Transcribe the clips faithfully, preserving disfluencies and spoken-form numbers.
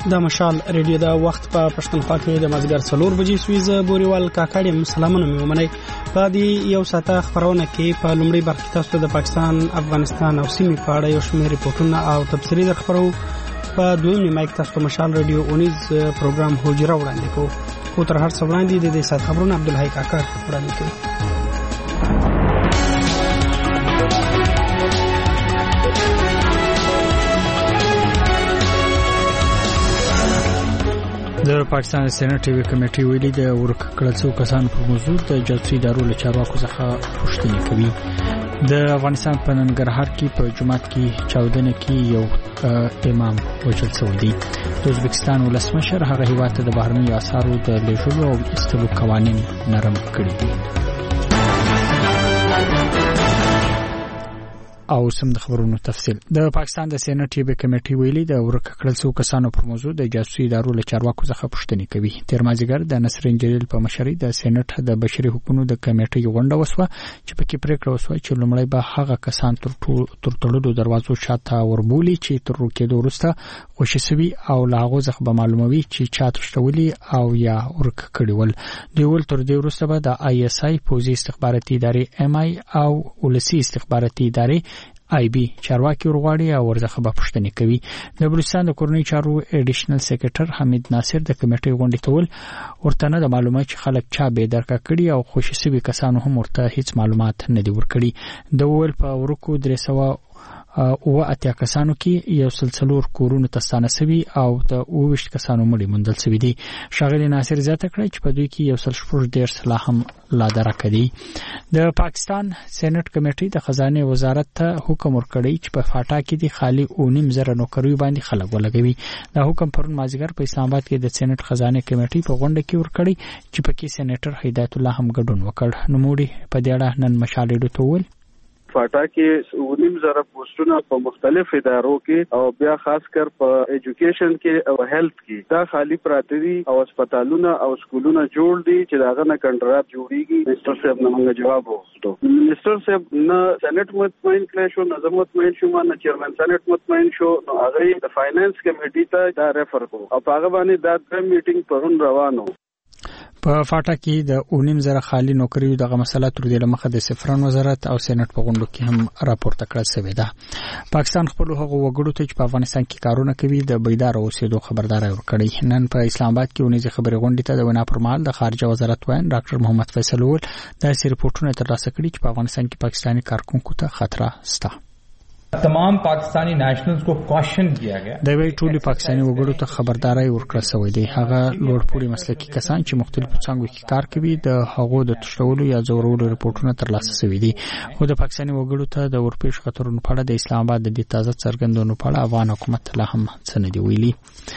د مشال ریډیو دا وخت په پښتونخوا کې د مازیګر څلور بجې سویزه بوريوال کاکړم سلامونه مې ومنئ. په دې یو ساعته خبرونه کې په لومړی برخه تاسو د پاکستان، افغانستان او سیمې په اړه یو شمېر ریپورتونه او تفصیلي درخبرو. په دویمه مایک تاسو مشال ریډیو اونیز پروګرام هوجره وړاندې کوو. خو تر هر څه وړاندې د دې ساعت خبرونه عبدالحی کاکړ وړاندې کوي. د پاکستان سېنات ټي وي کمیټې ویلي د ورک کړل څو کسان په موضوع د جاسوسي ادارو له چارواکو څخه پوښتنه کوي. د افغانستان په ننګرهار کې په جمعات کې چاودنه کې یو امام وژل شوی دی. د ازبکستان ولسمشر هغه هیواد ته د بهرنیو اسعارو د لېږلو او ایستلو قوانین نرم کړي دي. او سم د خبرونو تفصیل. د پاکستان د سېنات ټي وي کمیټې ویلي د ورک کړل څو کسانو پر موضوع د جاسوسي ادارو له چارواکو څخه پوښتنه کوي. تیر مازیګر د نصرین جلیل په مشرۍ د سېنات د بشري حقوقو د کمیټې غونډه وسوه چې پکې پریکړه وسوه چې لومړی به هغه کسان تر تر تړلو دروازو شاته وربولي چې تر روکېدو وروسته خوشي سوي او لاغو ځخ به معلوموي چې چا تشتولي او یا ورک کړي ول. دوی ول تر دې وروسته به د آی اس آی پوزي استخباراتي ادارې ام آی او ولسی استخباراتي ادارې آی بي چارواکي ورغواړي او ورڅخه به پوښتنه کوي. د بلوچستان د کورنۍ چارو اډیشنل سیکریټر حمید ناصر د کمیټې غونډې ته ول ورته نه د معلومات چې خلک چا به درکا کړي او خوشي سوي کسانو هم ورته هیڅ معلومات نه دی ورکړي. د ول په ورکو درې سوه او اتیا کسانو کې یو سلسلور کورونو تستانه سوي او د اوویشت کسانو مړي موندل سوي دي. شاغلی ناصر زیاته کړی چې په دوی کې یو سل شپږ دېرش لا هم لا درکه دي. د پاکستان سېنات کمیټې د خزانه وزارت ته حکم ورکړی چې په فاټا کې د خالي او نیم زره نوکریو باندې خلک ولګوي. دا حکم پرون مازیګر په اسلام آباد کې د سېنات خزانه کمیټې په غونډه کې ورکړی چې پکې سېنیټر هدایت الله هم ګډون وکړ. نو موږ په دې اړه نن مشال ډو ټول فاټا کې ونیم زره پوسټونه په مختلف ادارو کې او بیا خاص کر په ایجوکیشن کې او هیلث کې دا خالی پراته دي او هسپتالونه او سکولونه جوړ دي چې داغه نه کنټرات جوړیږي. منسٹر صاحب نه موږ جواب وغوښتو. منسٹر صاحب نه سېنات مطمئن کړی شو، نه زه مطمئن شوم، نه چیرمن سېنات مطمئن شو. نو هغه د فاینانس کمیټې ته دا ریفر کو او هغه باندې دا د میټینګ پرون روانو. په فاټا کې د اونیم زره خالی نوکریو دغه مسله تر دې لمخه د سفران وزارت او سېنات په غونډو کې هم راپورته کړل شوې ده. پاکستان خپل هغه وګړو ته چې په افغانستان کې کارونه کوي د بیدار اوسېدو خبرداري ورکړي. نن په اسلام آباد کې ونیزه خبري غونډې ته د وینا پر مهال د خارجه وزارت وایي ډاکټر محمد فیصل ول د ریپورتونو ترلاسه کړي چې په افغانستان کې پاکستاني کارکونکو ته خطر شته. तमाम पाकिस्तानी नेशनल्स को क्वेश्चन किया गया. د وی ټولي پاکستاني وګړو ته خبرداري ورکړل شوې ده. هغه لوړپوړي مسلکي کسان چې مختلفو څنګهو کې کار کوي د هغو د تشولو یا زورولو ریپورتونه ترلاسه شوي دي. خو د پاکستاني وګړو ته د ورپېښ خطرونو په اړه د اسلام آباد د تازه څرګندونو په اړه افغان حکومت لا هم څه نه دی ویلي.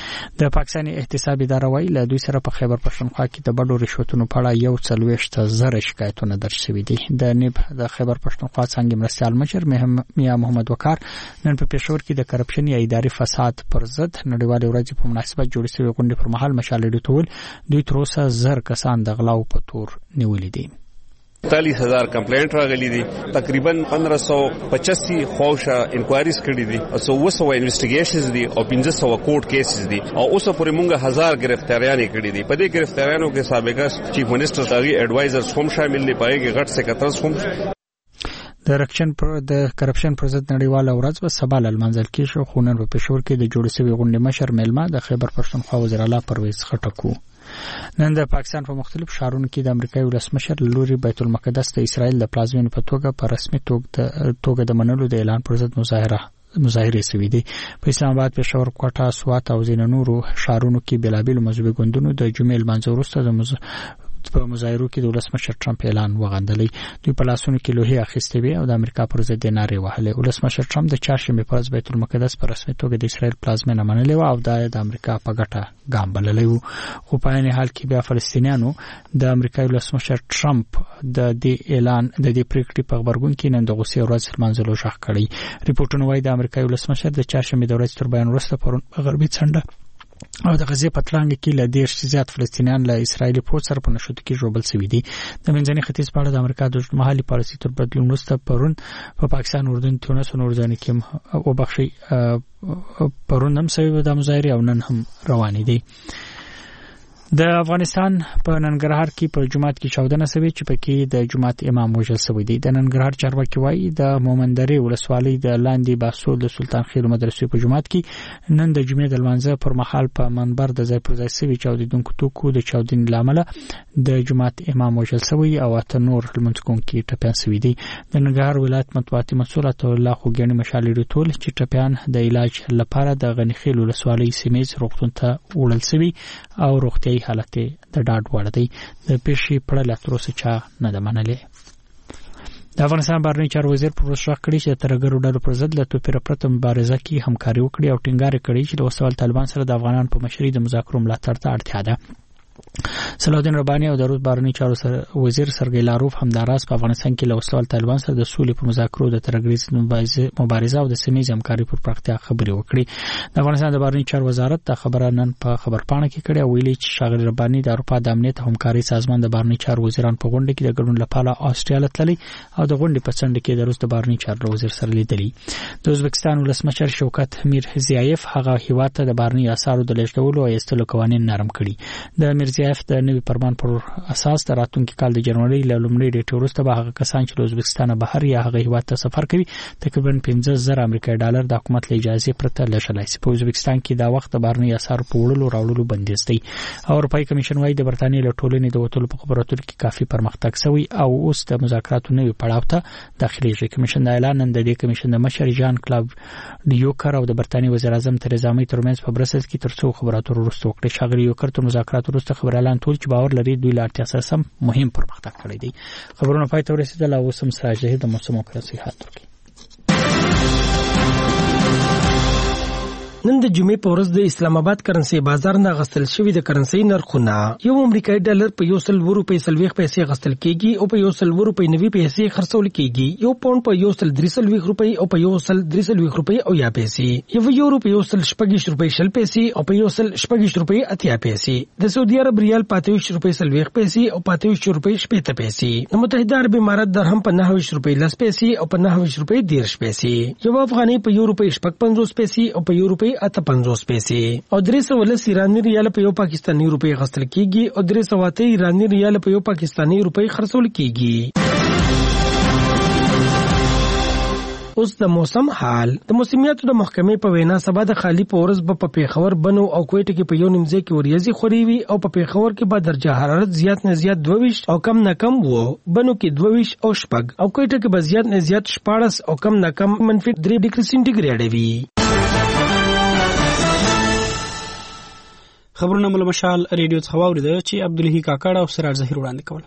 د پاکستاني احتساب اداره وايي له دوی سره په خیبر پښتونخوا کې د بډو رشوتونو په اړه یو څلوېښت زره شکایتونه درج شوي دي. د نیب د خیبر پښتونخوا څنګه مرستيال مشر میا محمد وقار نن په پېښور کې د کرپشن یا اداري فساد پر ضد نړیوالې ورځې په مناسبت جوړې شوې غونډې پر مهال مشال ډیټول دوی تر اوسه زر کسان د غلاو په تور نیولې دي. चालीस हजार कंप्लेंट راغلي دي. تقریبا पंद्रह सौ पचासी خوشه انکوایریز کړي دي او څو وسو انویسټیګیشنز دي او پنځه سوه کوټ کیسز دي او اوسه پورې مونږ هزار گرفتاریانې کړي دي. په دې گرفتاریانو کې سابقه چیف منسٹر تاغي ایڈوایزرز هم شامل دي. پای کې غټ سیکریټرز هم د رکشن پر د کرپشن پر ضد نړیواله ورځ په سبا لمنځل کې شو. خو نن په پېښور کې د جوړ شوی غونډې مشر میلمه د خیبر پښتونخوا وزیر اعلی پرویز خټکو نن د پاکستان په مختلف ښارونو کې د امریکایي ولسمشر لوري بیت المقدس د اسرائیل د پلازمینې په توګه په رسمي توګه د منلو د اعلان پر ضد مظاهره مظاهره شوې دي. په اسلام آباد، پېښور، کوټه، سوات او ځینو نورو ښارونو کې بېلابېلو مذهبي ګوندونو د جمعې لمانځه وروسته د په مظاهرو کې د ولسمشر ټرمپ اعلان وغندلی. دوی په لاسونو کې لوحې اخیستې وې او د امریکا پر ضد نارې وهلې. ولسمشر ټرمپ د چهارشنبې په ورځ بیت المقدس په رسمي توګه د اسرائیل پلازمینه منلې و او دا د امریکا په ګټه ګام بللی و. خو په عین حال کې بیا فلسطینیانو د امریکایي ولسمشر ټرمپ د دې اعلان د دې پریکړې په خبرګون کې نن د غوسې ورځ لمانځلو ژغ کړی. ریپورتونه وايي د امریکایي ولسمشر د چهارشنبې د ورځې تر بیان وروسته پرون په غربي څنډه او د غزې په تلانګ کې له ډېر زیات فلسطینیان له اسرایلي پوځ سره په نښتو کې ژوبل شوي دي. د منځني ختیځ په اړه د امریکا د اوږدمهالې پالیسۍ تر بدلون وروسته پرون په پاکستان، اردن، تونس او نورو ځایونو کې وبخښئ پرون هم سوي د مظاهرې او نن هم روانې دي. د افغانستان په ننګرهار کې په جمعات کې چاودنه شوې چې پکې د جمعات امام وژل شوی دی. د ننګرهار چارواکي وایي د مومندرې ولسوالۍ د لاندې باسو د سلطان خېلو مدرسې په جمعات کې نن د جمعې د لمانځه پر مهال په منبر د ځای پر ځای شوي چاودېدونکو توکو د چاودنې له امله د جمعات امام وژل شوی او اته نور لمونځ کوونکي ټپیان شوي دي. د ننګرهار ولایت مطبوعاتي مسؤل عطاالله خوږیاڼي مشال ټول چې ټپیان د علاج لپاره د غني خېل ولسوالۍ سیمې روغتون ته وړل شوي او روغتیايي حالت د ډاډ وړ دی. د پیښې په اړه لا تر اوسه چا نه ده منلې. د افغانستان بهرنی چارو وزیر پر وسره کړی چې د ترګرو ډلو پر ضد له توپیر پرته مبارزه کې همکاري وکړي او ټینګار کړي چې د وسوال طالبان سره د افغانانو په مشرۍ د مذاکرو ملاتړ ته اړتیا ده. صلاح الدین رباني او د روس بهرنی چارو وزیر سرګی لاروف همداراز په افغانستان کې له وسوال طالبان سره د سولې په مذاکرو د ترګریز مبارزه او د سیمې همکاري پر پراختیا خبرې وکړي. د افغانستان د بهرنی چارو وزارت د خبره نن په خبرپاڼه کې کړې او ویلي چې ښاغلي رباني د اروپا د امنیت او همکاري سازمان د بهرنی چارو وزیران په غونډه کې د ګډون لپاره آسټرالیا تللي او د غونډې په څنډه کې د روس د بهرنی چارو وزیر سره لیدلي. د ازبکستان ولسمشر شوکت میرزیایف هغه هیواد ته د بهرنی اسعارو د لېږدولو او ایستلو قوانین نرم کړي. د میرزیایف د نوي فرمان پر اساس د راتلونکي کال د جنوري له لومړۍ نیټې وروسته به هغه کسان چې له ازبکستان بهر یا هغه هیواد ته سفر کوي تقریبا پنځه زره امریکایي ډالر د حکومت له اجازې پرته لېږدولی شي. په ازبکستان کې دا وخت د بهرنیو اسعارو په وړلو راوړلو بندیز دی. اروپایي کمیشن وايي د برتانیې له ټولنې د وتلو په خبرو اترو کې کافي پرمختګ شوی او اوس د مذاکراتو نوي پړاو ته داخليږي. کمیشن د اعلان نن د دې کمیشن د مشر جان کلاود ډیوکر او د برتانیې وزیر اعظم تریزا مې ترمنځ په برسلز کې ترڅو خبرو اترو وروسته وکړي. ښاغلي ډیوکر تر مذاکراتو وروسته خبر اعلان ټول چې باور لري دوی له اړتیا سره سم مهم پرمختګ کړی دی. خبرونه پای ته ورسېدل او اوس هم سراج جهید د موسم او نصيحت ورکوي. نن د جمعې په ورځ د اسلام آباد کرنسي بازار نه غستل شوی د کرنسي نرخونه یو امریکایي ډالر په یو سل روپۍ سلويخ پیسې غستل کیږي او په یو سل روپۍ نوي پیسې خرڅول کیږي. یو پاوند په یو سل درې سل روپۍ او په یو سل درې سل روپۍ او یا پیسې. یو یورو په یو سل شپږ روپۍ شل پیسې او په یو سل شپږ روپۍ اتیا پیسې. د سعودي عرب ریال پاتوش روپۍ سلويخ پیسې او پاتوش روپۍ شپږ پیسې. د متحده عرب امارات درهم په نهه روپۍ لس پیسې او په نهه روپۍ دېرش پیسې. یو افغاني په یو روپۍ شپږ پنځوس پیسې او په یو روپۍ اته پنځوس پیسې. او درې سوه لس ایراني ریال په یو پاکستاني روپۍ غستل کیږي او درې سوه اته ایراني ریال په یو پاکستاني روپۍ خرڅول کیږي. اوس د موسم حال. د موسمیاتو د محکمې په وینا سبا د خالی په ورځ په پیښور بنو او کوټه کې په یو نیمځای کې وریځي خوري وي او په پیښور کې به درجه حرارت زیات نه زیات دوه او کم نه کم وو. بنو کې دوه او شپږ او کوټه کې به زیات نه زیات شپاړس او کم نه کم منفي درې ډیګري سنټیګریډ وي. خبرونه مل مشال ریډیو څخه واوریدل چې عبدالهی کاکړ او سراج ظهیر وړاندې کول.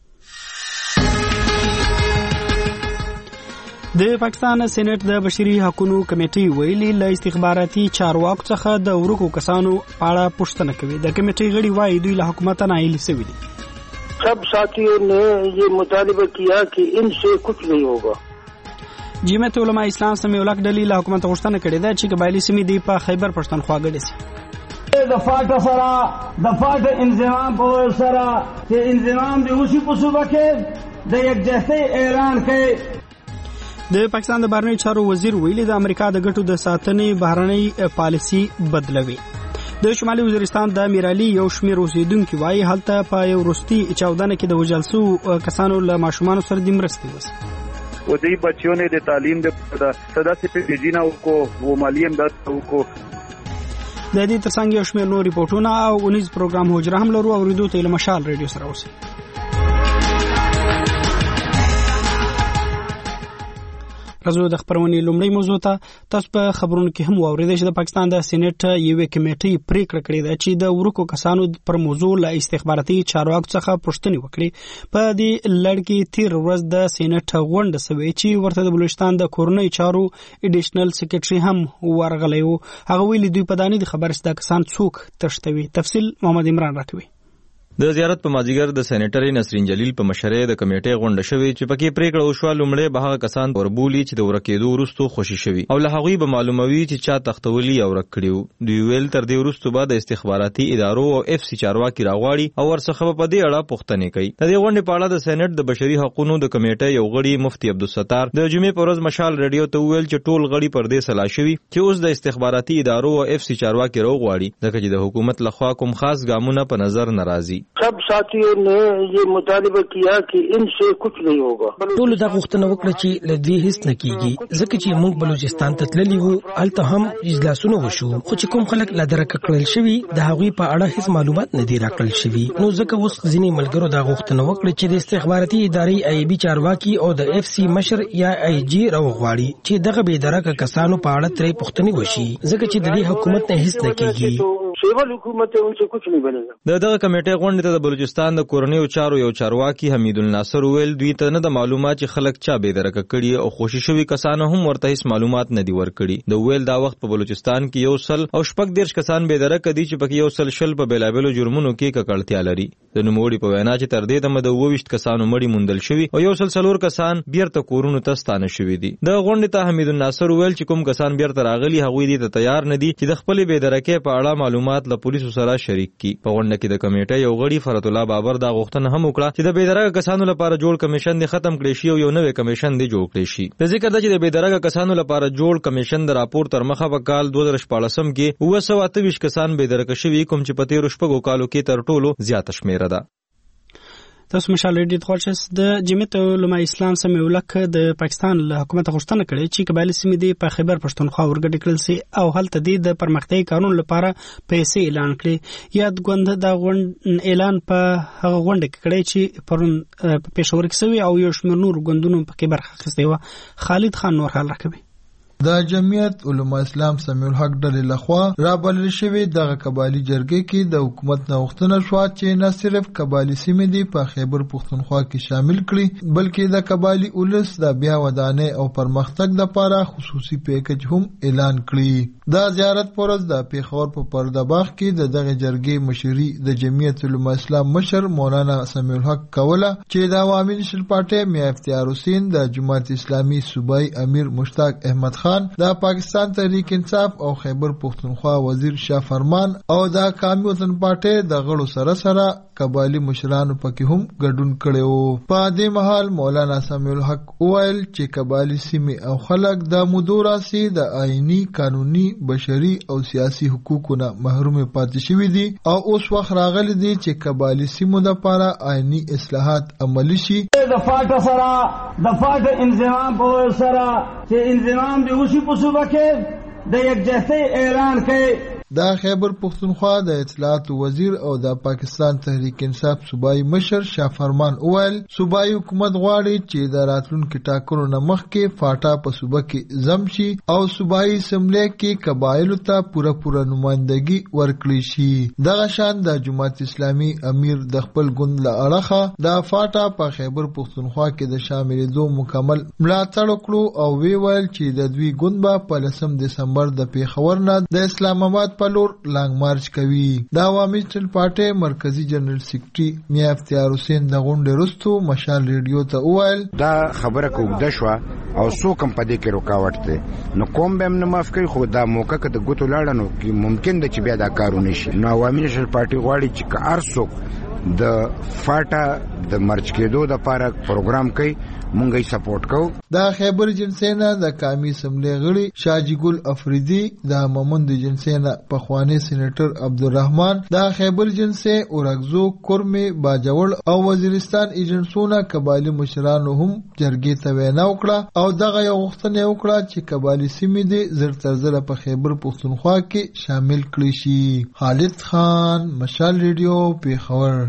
د پاکستان سېنات د بشري حقوقو کمیټې ویلي له استخباراتي چارواکو څخه د ورکو کسانو په اړه پوښتنه کوي. د کمیټې غړي وايي دوی له حکومت نه ایل شوي دي. سب ساتھیوں نے یہ مطالبہ کیا کہ ان سے کچھ نہیں ہوگا. جمعیت علماء اسلام سمیع الحق ډلې له حکومت غوښتنه کړې ده چې قبایلي سیمې دی په خیبر پښتونخوا ګډې شي. د فاټ سره د فاټ انضمام په سره چې انضمام دی اوسې په صوبه کې د یکجهتۍ اعلان کړي. د پاکستان د بهرنیو چارو وزیر ویلي د امریکا د ګټو د ساتنې بهرنۍ پالیسي بدلوي. د شمالي وزیرستان د میرالي یو شمېر اوسیدونکو وايي هلته په یو وروستي چاودنه کې د وژل شوو کسانو له ماشومانو سره د مرستې وس و دی بچیوں نے د تعلیم د صدا سے پیجینا کو وہ مالی امداد کو. د دې ترڅنګ یو شمېر نور ریپورتونه او اونیز پروګرام هوجره هم لرو او ریډیو ته مشال ریډیو سره اوسئ. راځو د خبرونې لومړی موضوع ته. تاسو په خبرونو کې هم واوریدئ چې د پاکستان د سېنات یوې کمیټې پریکړه کړې ده چې د ورکو کسانو پر موضوع له استخباراتي چارواکو څخه پوښتنې وکړي. په دې لړ کې تیر ورځ د سېنات غونډه شوې چې ورته د بلوچستان د کورنۍ چارو اډیشنل سیکریټري هم ورغلی و. هغه ویلي دوی په دانې د خبر ست کسان څوک تشتوي. تفصیل محمد عمران راکوي. د زیارت په مازیګر د سېنیټر نسرین جلیل په مشرۍ د کمیټې غونډه شوې چې پکې پریکړه وشوه لومړی به هغه کسان وربولي چې د ورکېدو وروسته خوشي شوي او له هغوی به معلوموي چې چا تختولي او ورک کړي. دوی ویل تر دې وروسته به د استخباراتي ادارو او اف سی چارواکي راغواړي او ورڅخه به په دې اړه پوښتنې کوي. د دې غونډې په اړه د سېنیټ د بشري حقوقو د کمیټې یو غړي مفتي عبدالستار د جمعې په ورځ مشال ریډیو ته وویل چې ټول غړي پر دې سلا شوي چې اوس د استخباراتي ادارو او اف سی چارواکي راغواړي ځکه چې د حکومت لخوا کوم خاص ګامونه په نظر ناراضي. سب ساتھیوں نے یہ مطالبہ کیا کہ ان سے کچھ نہیں ہوگا. ټول دا غوښتنه وکړه چې له دې هیڅ نه کیږي ځکه چې موږ بلوچستان ته تللي وو هلته هم اجلاسونه وشو خو چې کوم خلک لا درک کړل شوي د هغوی په اړه هیڅ معلومات نه دي راکړل شوي نو ځکه اوس ځینې ملګرو دا غوښتنه وکړه چې د استخباراتي ادارې ای بي چارواکي او د اف سی مشر یا ای جی راوغواړي چې دغه بې درکه کسانو په اړه ترې پوښتنې وشي ځکه چې د دې حکومت نه هیڅ نه کیږي. سیول حکومت ہے ان سے کچھ نہیں بنے گا. د دغه کمیټې غونډې ته د بلوچستان د کورنیو چارو یو چارواکي حمید الناصر ویل دوی ته نه د معلومات چې خلک چا بې درکه کړي او خوشي شوي کسانو هم ورته هیڅ معلومات نه دي ورکړي. د ویل دا وخت په بلوچستان کې یو سل او شپږ دېرش کسان بې درکه دي چې پکې یو سل شل په بېلابېلو جرمونو کې ککړتیا لري. د نوموړي په وینا چې تر دې دمه د اووه ویشت کسانو مړي موندل شوي او یو سل څلور کسان بیرته کورونو ته ستانه شوي دي. د غونډې ته حمید الناصر ویل چې کوم کسان بیرته راغلي هغوی دې ته تیار نه دي چې د خپلې بې درکې په اړه معلومات له پولیسو سره شریک کی. په غونډه کې د کمیټې یو غړي فرت الله بابر دا غوښتنه هم وکړه چې د بې درکه کسانو لپاره جوړ کمیشن دی ختم کړي شي او یو نوې کمیشن دی جوړ کړي شي. د ذکر ده چې د بې درکه کسانو لپاره جوړ کمیشن د راپور تر مخه په کال دوه زره شپاړسم کې اوه سوه اته ویشت کسان بې درکه شوي کوم چې په تیرو شپږو کالو کې تر ټولو زیاته شمیره ده. تاسو مشال ریډیو ته خوښ د جمعیت علماء اسلام سمې ولک د پاکستان له حکومت غوښتنه کړې چې قبایلی سیمې دی په خیبر پښتونخوا ورګډې کړل سي او هلته دی د پرمختیايي کارونو لپاره پیسې اعلان کړي. یاد غوند د غونډ اعلان په هغه غونډه کې کړی چې پرون په پېښور کې سوي او یو شمېر نور غوندونو په کې برخه اخیستې وه. خالد خان نور حال راکوي. د جمعیت علماء اسلام سمیع الحق ډلې لخوا رابلل شوی دغه قبایلی جرګې کې د حکومت نه غوښتنه شوه چې نه صرف قبایلی سیمې دي په خیبر پښتونخوا کې شامل کړي بلکې د قبایلی اولس د بیا ودانۍ او پرمختګ لپاره خصوصي پیکج هم اعلان کړي. دا زیارت پرز د پیښور په پرده باغ کې د دغه جرګې مشري د جمعیت علماء اسلام مشر مولانا سمیع الحق کوله چې د عوامي نشل پارټي میا افتیار حسین د جماعت اسلامي صوبایي امیر مشتاق احمد خان د پاکستان تحریک انصاف او خیبر پښتونخوا وزیر شاه فرمان او د قومي وطن پارټي د غړو سره سره قبایلی مشرانو پکې هم ګډون کړو. په دې مهال مولانا سمیع الحق وویل چې قبایلی سیمې او خلک د مدوراسي د آئینی قانوني بشري او سیاسي حقوقو نه محروم پاتې شوي دي او اوس وخت راغلی دی چې قبایلی سیمو لپاره آئینی اصلاحات عملي شي. د فاټ سره د فاټ انضمام په سره چې انضمام دی اوسې په صوبه کې د یکجهتۍ اعلان کړي. دا خیبر پښتونخوا د اطلاعات وزیر او د پاکستان تحریک انصاف صوبایي مشر شاه فرمان اویل صوبایي حکومت غواړي چې د راتلونکو ټاکنو نه مخکې فاټا په صوبه کې ضم شي او صوبایي اسمبلی کې قبایلو ته پوره پوره نمائندګي ورکړي شي. دغه شان د جماعت اسلامي امیر د خپل ګوند له اړخه د فاټا په خیبر پښتونخوا کې د شاملېدو مکمل ملاتړ وکړو او وی ویل چې د دوی ګوند به په لسم دسمبر د پیښور نه د اسلام آباد په لور لانګ مارچ کوي. د عوامي نشل پارټي مرکزی جنرال سیکریټري میا افتیار حسین د غونډې وروسته مشال ریډیو ته وویل دا خبره کوږه شوه او څوک هم په دې کې رکاوټ دی نو کوم به هم نه معاف کوي خو دا موقع که د ګوتو لاړه نو کې ممکن ده چې بیا دا کارونه شي. نو عوامي نشل پارټي غواړي چې که هر څوک د فاټا د مرچ کېدو دپاره پروګرام کوي مونږ یې سپورټ کوو. د خیبر جنسې نه د قومي اسمبلی غړي شاجي ګل افریدي د مومند جنسې نه پخوانی سېنیټر عبدالرحمن د خیبر جنسې اورګزو کورمې باجوړ او وزیرستان ایجنسونه قبایلی مشرانو هم جرګې ته وینا وکړه او دغه یو غوښتنه وکړه چې قبایلی سیمې دې زر تر زره په خیبر پښتونخوا کې شامل کړي شي. خالد خان مشال ریډیو پیښور.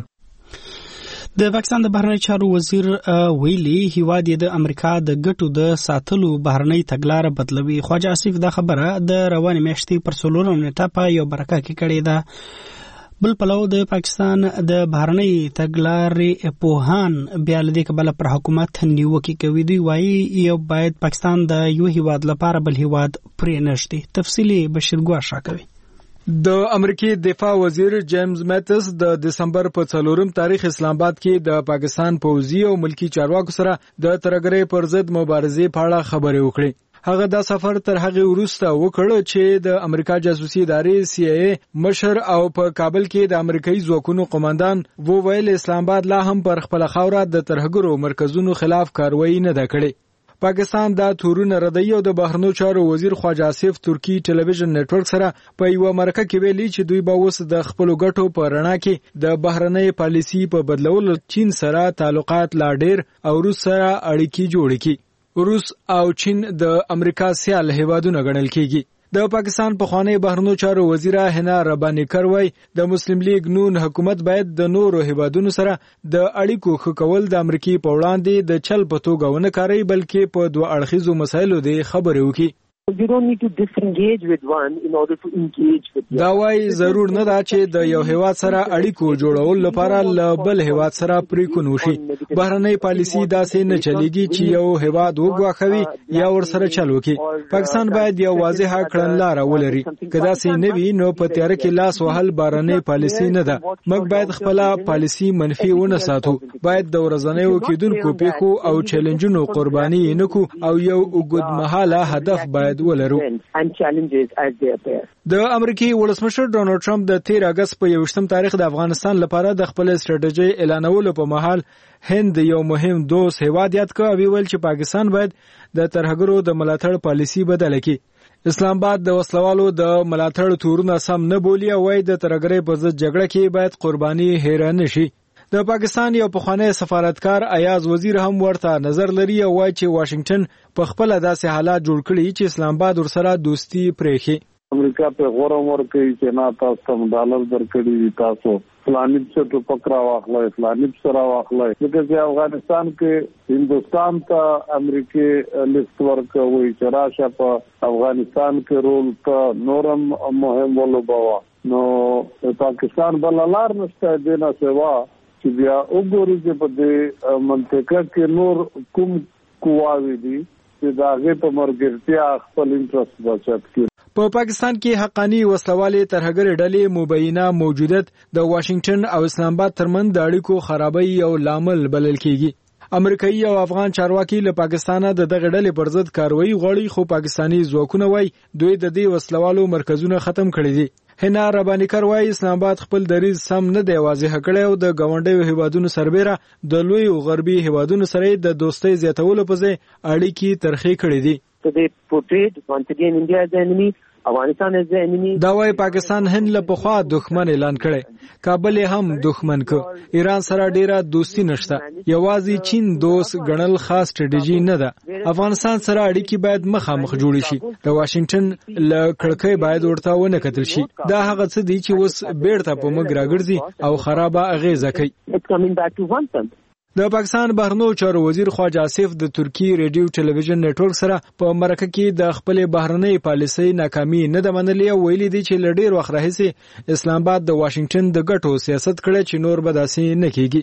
د پاکستان د بهرنی چارو وزیر ویلي هیواد د امریکا د ګټو د ساتلو بهرنی تګلارې بدلوي. خواجه آصف دا خبره د روانې میاشتې پر څلورمه نیټه په یو مرکه کې کړې ده. بل پلو د پاکستان د بهرنی تګلارې پوهان بیا له دې کبله پر حکومت نیوکې کوي. دوی وایي یو باید پاکستان د یو هیواد لپاره بل هیواد پرې نږدي. تفصیلي بشیر ګواشا کوي. د امریکای دفاع وزیر جیمز میتس د دسمبر په څلورم تاریخ اسلام آباد کې د پاکستان پوځي او ملکی چارواکو سره د ترګرې پر ضد مبارزې په اړه خبرې وکړې. هغه دا سفر تر هغه وروسته وکړ چې د امریکا جاسوسي ادارې سی ای ای مشر او په کابل کې د امریکایي ځواکونو قوماندان وویل اسلام آباد لا هم پر خپل خاوره د ترهګرو مرکزونو خلاف کاروایی نه ده کړې. پاکستان دا تورونه ردی او د بهرنیو چارو وزیر خواجه آصف ترکی ټلویزیون نتورک سره په یو مرکه کې ویلي چې دوی به اوس د خپل ګټو په رڼا کې د بهرنۍ پالیسي په بدلولو چین سره تعلقات لا ډیر او روس سره اړیکې جوړې کړي. روس او چین د امریکا سیال هیوادونه ګڼل کېږي. د پاکستان پخوانی بهرنیو چارو وزیره حنا ربانی کروي د مسلم لیگ نون حکومت باید د نورو هیوادونو سره د اړیکو ښه کول د امریکای په وړاندې د چل په توګه ونه کاروي بلکې په دوه اړخیزو مسایلو د خبرې وکړي. You don't need to disengage with one in order to engage with the دا وايي ضرور نه دا چې د یو هیواد سره اړیکو جوړول لپاره ل بل هیواد سره پریکون وشي. بهرنۍ پالیسي داسې نه چلیږي چې یو هیواد وګواښوي یا ور سره چل وکړي. پاکستان باید یو واضحه کړنلاره ولري. که داسې نه وي نو په تیاره کې لاس وهل بهرنۍ پالیسي نه ده. موږ باید خپل پالیسي منفي ونه ساتو. باید د ورځنیو کېدونکو پیښو او چیلنجونو قرباني نه کو او یو اوږدمهاله هدف باید ولرو. د امریکای ولسمشر ډونالد ټرمپ د تیر اگست په یوشتم تاریخ د افغانستان لپاره د خپل استراتیژي اعلانولو په مهال هند یو مهم دوست هیواد یاد کړ او ویل چې پاکستان باید د ترهګرو د ملاتړ پالیسي بدله کړي. اسلام آباد د وسلوالو د ملاتړ تورونه سم نه بولي او وايي د ترهګرۍ په ضد جګړه کې باید قرباني هیر نه شي. د پاکستان یو پخوانی سفارتکار ایاز وزیر هم ورته نظر لري او وايي چې واشنگټن په خپل داسې حالات جوړ کړي چې اسلام آباد ورسره دوستي پرېخي. امریکا په غوړم ورکوي چې نه تاسو کوم ډالر درکړي تاسو فلانی څه ټو پکرا واخلای فلانی سره واخلای چې افغانستان کې هندستان ته امریکای لیست ورکوي چې راشه په افغانستان کې رول ته نورم مهم ولوبوا نو پاکستان بل لار نشته دینا سوا چې بیا وګوري چې په دې منطقه کې نور کوم قواوی دي چې دا غي په مرګرتیا خپل انټرست بچت کړي. په پاکستان کې حقانی وسلوالي ترهګر ډلې مبینه موجودیت د واشنگټن او اسلام آباد ترمن د اړیکو خرابۍ او لامل بلل کېږي. امریکایي او افغان چارواکي له پاکستانه د دغه ډلې پر ضد کاروایی غواړي خو پاکستانی ځواکونه وایي دوی د دې وسلوالو مرکزونه ختم کړي دي. حنا ربانی کروي اسلام آباد خپل دریز سم نه دی واضح کړی او د گاونډیو هیوادونو سربېره د لوی او غربي هیوادونو سره د دوستۍ زیاتولو په ځای اړیکې ترخې کړې دي. دا وايي پاکستان هند له پخوا دښمن اعلان کړي. کابل هم دښمن ک. ایران سره ډیره دوستی نشته. یوازې چین دوست ګڼل خاص ستراتیژي نه ده. افغانستان سره اړیکې باید مخامخ جوړې شي. د واشنگټن له کړکۍ باید ورته ونه کتل شي. دا هغه څه دي چې اوس بیرته په موږ راګرځي او خرابه اغیزه کوي. د پاکستان بهرنیو چارو وزیر خواجه آصف د ترکی ریډیو ټلویزیون نتورک سره په مرکه کې د خپل بهرنۍ پالیسۍ ناکامي نه ده منلې او ویلي دي چې له ډېر وخت راهیسې اسلام آباد د واشنگټن د ګټو سیاست کړی چې نور به داسې نه کېږي.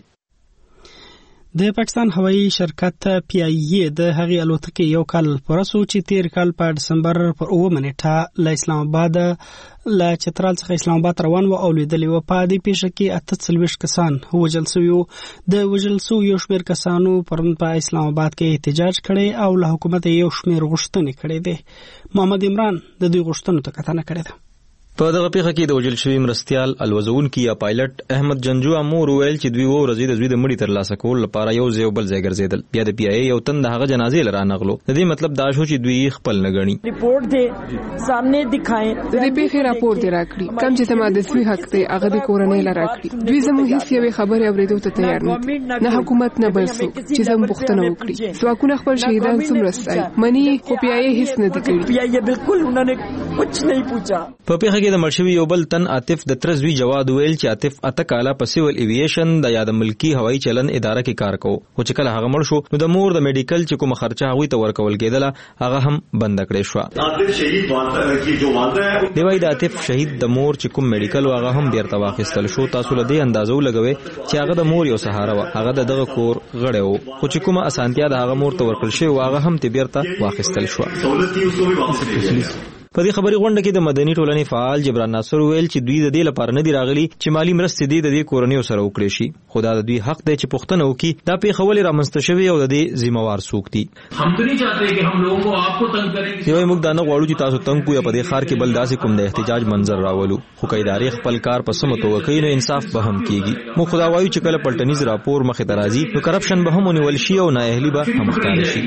د پاکستان هوایي شرکت پی آی ای د هغې الوتکې یو کال پوره شو چې تیر کال په ډسمبر پر اوومه نیټه له اسلام آباد له چترال څخه اسلام آباد روان و او لیدلې وه. په دې پیښه کې اته څلوېښت کسان وژل سوي وو. د وژل سویو شمېر کسانو پرون په اسلام آباد کې احتجاج کړی او له حکومته یو شمېر غوښتنې کړې دي. محمد عمران د دوی غوښتنو ته کتنه کړې ده. په دغه پیښه کې د وژل شوي مرستیال الوزونکي یا پایلټ احمد جنجو امور ویل چې دوی وو ورځې د زوی د مړي ترلاسه کولو لپاره یو ځای بل ځای ګرځېدل. بیا د پی آی ای یو تن د هغه جنازې لره نغلو. د دې مطلب دا شو چې دوی خپل نه ګڼي. ریپورت دې سامنے دکھائیں. د دې پیښې راپور دی راکړي. کم چې تمادسوي حق دی هغه د کورنۍ لره راکړي. دوی زموږ هیڅ یوې خبرې اورېدو ته تیار نه دي. نه حکومت نه بل څوک چې زموږ پوښتنه وکړي. ځواکونه خپل شهیدان څومره ستایي مني خو پی آی ای هیڅ نه دي کړي. پی آی ای بالکل انہوں نے کچھ نہیں پوچھا. په پیښه کې د مړ شوي یو بل تن عاطف د ترزوی جواد ویل چې عاطف اته کاله په سیول ایویشن د یاد ملکی هوایي چلن اداره کې کار کوي او چې کله هغه مړ شو نو د مور د میډیکل چې کوم خرچه هغه ته ورکول کېدله هغه هم بند کړې شو. عاطف شهید والده جو والده دی وای د عاطف شهید د مور چې کوم میډیکل هغه هم بیرته واخیستل شو. تاسو له دې اندازو لګوي چې هغه د مور یو سهاره و. هغه دغه کور غړی و خو چې کومه اسانتیا د هغه مور ته ورکړل شوی هغه هم ته بیرته واخیستل شو. په دې خبري غونډه کې د مدني ټولنې فعال جبران ناصر ویل چې دوی د دې لپاره نه دی راغلي چې مالی مرستې دې د دې کورنیو سره وکړي شي، خو دا د دوی حق دی چې پوښتنه وکړي دا پیښه ولې رامنځته شوې او د دې ذمہ وار څوک دي. हम तो नहीं चाहते कि हम लोगों को आपको तंग करें. یو موږ دا نه غواړو چې تاسو تنگ کو یا په دې ښار کې بل داسې کوم د احتجاج منظر راولو، خو که ادارې خپل کار په سمه توګه کوي نو انصاف به هم کیږي. موږ خدا وایو چې کله پلټنیز راپور مخې ته راځي نو کرپشن به هم ونیول شي او نااهلي به هم ښکاره شي.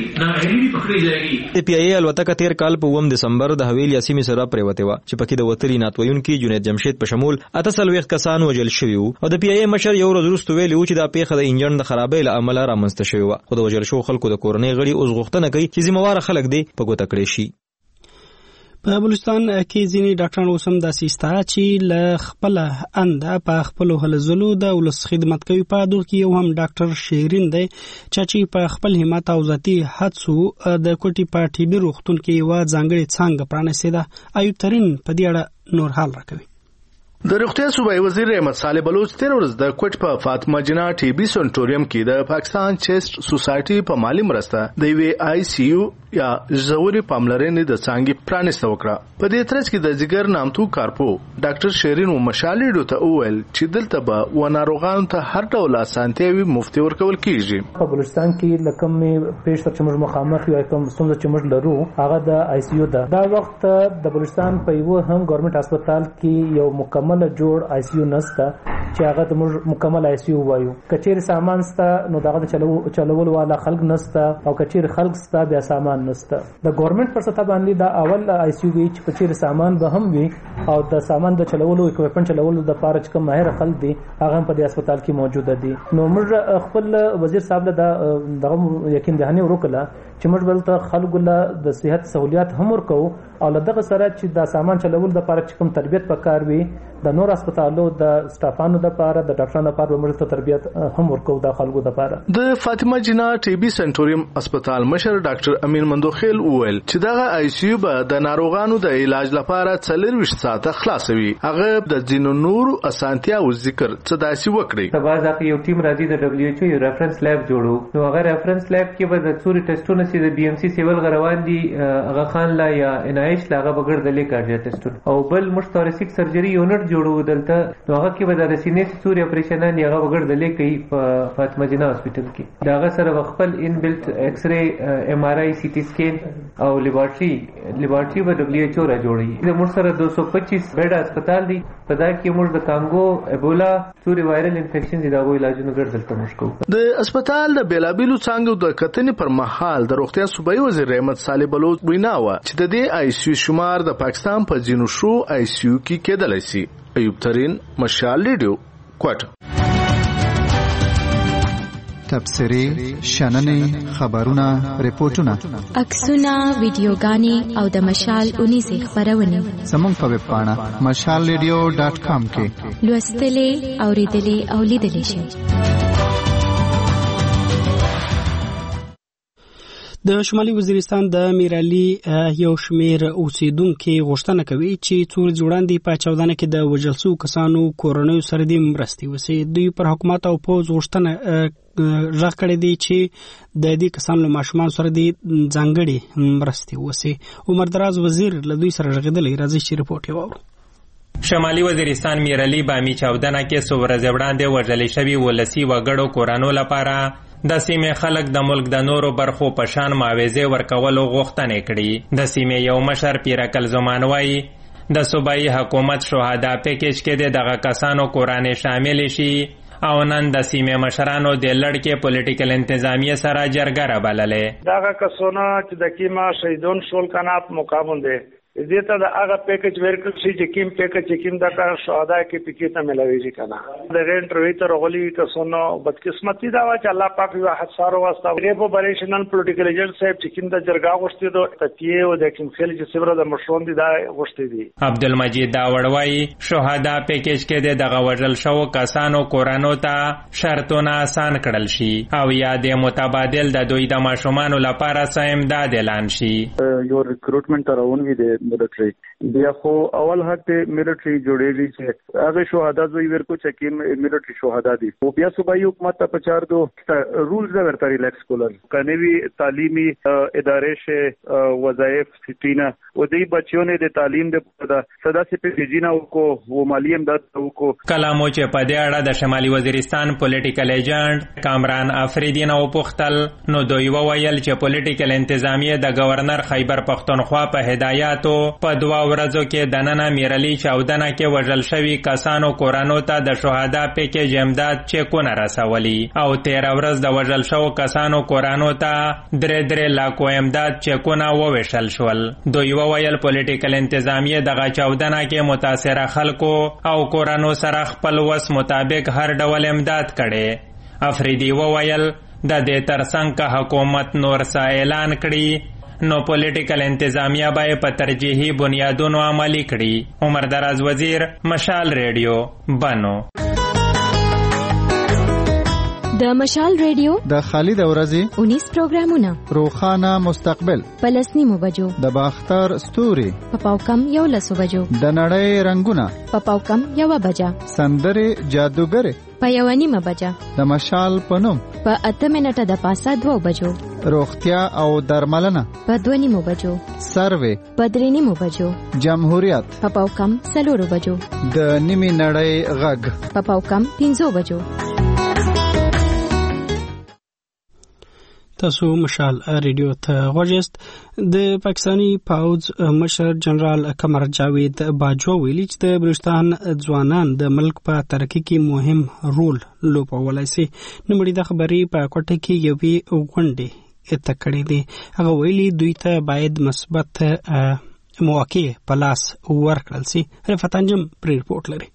د پی ای الوتکه تیر کال په اووم دسمبر د حویلیا سیمې سره پریوتې وه چې پکې د وتلي ناتویونکي جنید جمشید په شمول اته څلوېښت کسان وژل شوي وو او د پی ای ای مشر یو ورځ وروسته ویلي وو چې دا پیښه د انجن د خرابۍ له امله رامنځته شوې وه، خو د وژل شوو خلکو د کورنۍ غړي اوس غوښتنه کوي چې ذمہ واره خلک دې په ګوته کړی شي. په بلوچستان کې ځینې ډاکټران اوس هم داسې شته چې له خپله انده په خپلو هلو ځلو د ولس خدمت کوي. په دغه کې یو هم ډاکټر شیرین دی چې په خپل همت او ذاتي هڅو د کوټې په ټیبي روغتون کې یوه ځانګړې څانګه پرانیستې ده. ایوب ترین په دې اړه نور حال راکوي. د روغتیا صوبایي وزیر احمد صالح بلوچ تیر ورځ د کوټ په فاطمه جنا ټي بي سنټوریم کې د پاکستان چیسټ سوسایټي په مالی مرسته د یو آی سی یو یا ژورې پاملرنې د څانګې پرانیسته وکړه. په دې ترڅ کې د ځګر نامتو کارپو ډاکټر شیرین و مشالې ته وویل چې دلته به و ناروغانو ته هر ډول اسانتیاوي مفتي ورکول کیږي. په بلوچستان کې لکه مې پیش تر چمر مخامخ یو کوم ستونزه چې موږ لرو هغه د آی سی یو ده. دا وخت د بلوچستان په یو هم ګورنمنت هسپتال کې یو مکمل جوړ آی سی یو نسته چې هغه د موږ مکمل آی سی یو وایو. کچیر سامان ستا نو دغه د چلو چلول والا خلک نسته او کچیر خلک ستا بیا سامان نسته. د ګورنمنت پر سطح باندې دا اول آی سی یو وی چې کچیر سامان به هم وي او د سامان د چلولو اکوپمنټ چلولو د پاره چې کوم ماهر خلک دي هغه په دې هسپتال کې موجود دي. نو موږ خپل وزیر صاحب له دغه یقین دهنه وکړه چې موږ بلته خلکو له د صحت سہولیات هم ورکو او دغه سره چې دا سامان چلول د پاره چې کوم تربیت پکار وي د نور هسپتالو د سټافانو د پاره د ډاکټرانو لپاره موږ ته تربیت هم ورکو د خلکو د پاره. د فاطمه جنا ټي بي سنټوریم هسپتال مشر ډاکټر امین مندوخیل وویل چې دغه آی سی یو به د ناروغانو د علاج لپاره څلورویشت ساعته خلاصوي. هغه د ځینو نورو اسانتیاو ذکر څه داسې وکړي. په ځکه یو ټیم راځي د دبليو ایچ او یو ریفرنس لیب جوړو نو هغه ریفرنس لیب کې به د څوري ټیسټونه سي د بي ام سي سیول غروان دي هغه خان لا یا ان آی ایچ لا هغه بغړدلې کارډیا ټیسټونه او بل مشترک سرجري یونټ جوړو دلته نو هغه کې به د رسینې څوري اپریشنان یې هغه بغړدلې کوي په فاطمه جنا هسپتال کې. دا هغه سره خپل ان بلټ ایکس ری ام آر آی سی ټي سکین او لیبارټري لیبارټري به دبليو ایچ او را جوړي. د موږ سره دوه سوه پچیس بیډ هسپتال دی په دا کې موږ د کانګو ایبولا څوري وایرل انفیکشن دي دا غوي علاجونه ګرځل کوم شو. د هسپتال د بیلابیلو څنګه د کتنې پر مهال د روغتیا صوبایي وزیر احمد صالح بلوچ ویناوه چې د دې آی سی یو شمار د پاکستان په ځینو شو آی سی یو کې کېدلی سي. ایوب ترین مشال ریډیو کوټ. تبصرې شننې خبرونه ریپورتونه عکسونه ویډیوګانې او د مشال اونیزې خبرونه زموږ په ویب پاڼه مشال ریډیو ډاټ کام کې لوستلې اوریدلې او لیدلې شئ. د شمالي وزیرستان د میرالي یو شمیر اوسیدونکو غوښتنه کوي چې څو ورځې وړاندې په چاودنه کې د وژل شوو کسانو کورنیو سره د مرستې وسي. دوی پر حکومت او پوز غوښتنه ژغ کړې دي چې د دې کسانو له ماشومان سره د ځانګړي مرستې وسي. عمر دراز وزیر له دوی سره ژغېدلی راځي چې رپورټ یې واورو. شمالي وزیرستان میرالي بامي چاودنه کې څو ورځې وړاندې وژل شوي ولسي وګړو کورنیو لپاره د سیمې خلک د ملک د نورو برخو په شان معاوضې ورکولو غوښتنې کړي. د سیمې یو مشر پیرکل زمان وایي د صوبایي حکومت شهدا پیکیج کې د دغه کسانو کورنۍ شامل شي او نن د سیمې مشرانو د لړکې پولیټیکل انتظامیه سره جرګه رابللې. دغه کسونه چې د کیما شهیدون شول کنات مقامون دي دې ته د هغه پیکیج ورکړل شي چې کوم پیکیج چې کوم د کار شهدا کې پکې ته ملويږي کنه. د رینټروي تر غولي کسونو بدقسمتي دا و چې الله پاک یو حسارو واسطه ریپو پریشنل پولیټیکل ایجنټ صاحب چې کوم د جرګه غوښتي دو تکیه او د کوم خل چې سره د مشرون دي دا غوښتي دي. عبدالمجید داوړوي شهدا پیکیج کې دغه وژل شو کسانو کورانو ته شرطونه آسان کړل شي او یا د متبادل د دوی د ماشومان لپاره سم امداد اعلان شي. یو ریکروټمنټ راون وی د ملټری بیا خو اول حق ته ملټری جوړېږي چې هغه شهدا زوی ورکو چې کې ملټری شهدا دي او بیا صوبایي حکومت ته پچار دو رولز دا ورته ریلیکس کولر کنيوي تعلیمي ادارې شه وظایف سټینا او دې بچیونه د تعلیم د صدا سي په جینا او کو و مالی امداد او کو کلامو چې په دې اړه د شمالي وزیرستان پولیټیکل ایجنټ کامران افریدی نو پختل نو دوی وویل چې پولیټیکل انتظامیه د گورنر خیبر پختونخوا په هدایاتو په دوا ورځو کې د نن میرلی چاودنه کې وژل شوی کسانو کورانو ته د شهدا پیکیج امداد چیکونه رسولي او تیر ورځ د وژل شو کسانو کورانو ته درې درې لاکو امداد چیکونه وویشل شول. دوی وویل پولیټیکل انتظامیه دغه چاودنه کې متاثره خلکو او کورانو سره خپل وس مطابق هر ډول امداد کړي. افریدی وویل د دې ترڅنګ که حکومت نور څه اعلان کړي نو پولیټیکل انتظامیه به په ترجیحي بنیادونو عملي کړي. عمر دراز وزیر، مشال ریډیو، بنو. د مشال ریډیو د خالد ورځي انیس پروګرامونه روخانه مستقبل پلسنیمو بجو د باختر ستوري په پاوکم یو لسو بجو د نړۍ رنگونه په پاوکم یو بجا سندره جادوګر په یو نیمه بجا د مشال پنوم په اته منټه د پاسه دوه بجو روغتیا او درملنه په دوه نیمو بجو سروې په درې نیمو بجو جمهوریت په پاوکم څلورو بجو د نیمه نړۍ غږ په پاوکم پنځو بجو. تاسو مشال ریډیو ته غوښیست. د پاکستانی پاوز مشر جنرال قمر جاوید باجوا ویلي چې د بلوچستان ځوانان د ملک په ترقی کې مهم رول لوبولای شي. نمړي د خبرې په کوټه کې یوې غونډې اتکړې دي. هغه ویلي دوی ته باید مثبت مواقع په لاس ورکړل شي. رفعت انجم پری ریپورت لري.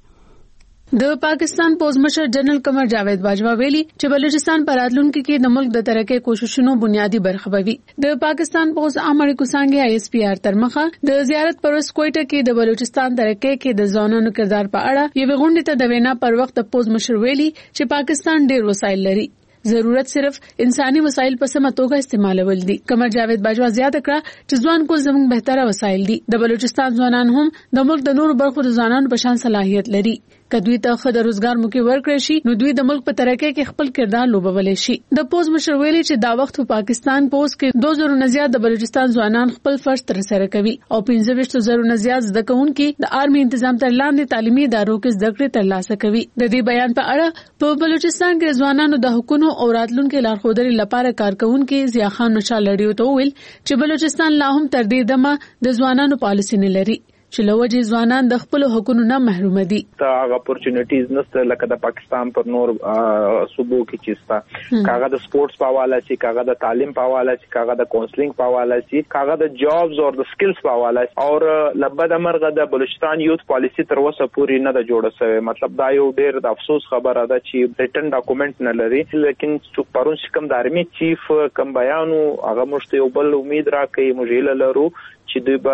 د پاکستان پوز مشر جنرال قمر جاوید باجوا ویلي چې بلوچستان په راتلونکي کې د ملک د ترقۍ کوششونو بنیادی برخه وي. د پاکستان پوز عامر کوسانګي آی ایس پی آر ترمخه د زیارت پر کوټه کې د بلوچستان ترقۍ کې د ځوانانو کردار په اړه یو غونډه ته د وینا پر وخت د پوز مشر ویلي چې پاکستان ډېر وسایل لري، ضرورت صرف انساني وسایل په سمه توګه استعمالول دي. قمر جاوید باجوا زیاته کړه چې ځوان کو زموږ بهتره وسایل دي. د بلوچستان ځوانان هم د ملک د نورو برخو د ځوانانو په شان صلاحیت لري. کدوی ته خد روزګار مو کې ورکړی شي نو دوی د ملک په ترقۍ کې خپل کردار لوبولای شي. د پوز مشر ویلي چې دا وخت په پاکستان پوز کې دو زره نه زیات د بلوچستان ځوانان خپل فرض تر سره کوي او پنځه ویشت زره نه زیات زده کوونکي د آرمي تنظیم تر لاندې تعلیمي ادارو کې زده کړې ترلاسه کوي. د دې بیان په اړه په بلوچستان کې ځوانانو د حکومت او راتلونکو لارښودنې لپاره کارکونکو ضیا خان مشال لړیو ته ویل چې بلوچستان لا هم تر دې دمه د ځوانانو پالیسي نه لري چې لوجي ځوانان د خپل حقوقو نه محروم دي. تا هغه اپورچونټیز نشته لکه د پاکستان پر نور صوبو کې چیستا کاغه د سپورتس په حواله شي، کاغه د تعلیم په حواله شي، کاغه د کونسلینګ په حواله شي، کاغه د جابز او د سکلز په حواله شي. او لبد امرغه د بلوچستان یوث پالیسی تر اوسه پوری نه د جوړه شوی. مطلب دا یو ډیر د افسوس خبره ده چې ریټن ډاکومنٹ نه لري. لیکن څوک پرون کوم د آرمي چیف کوم بیانو هغه مشته یو بل امید راکړي مجهل لرو چې دوی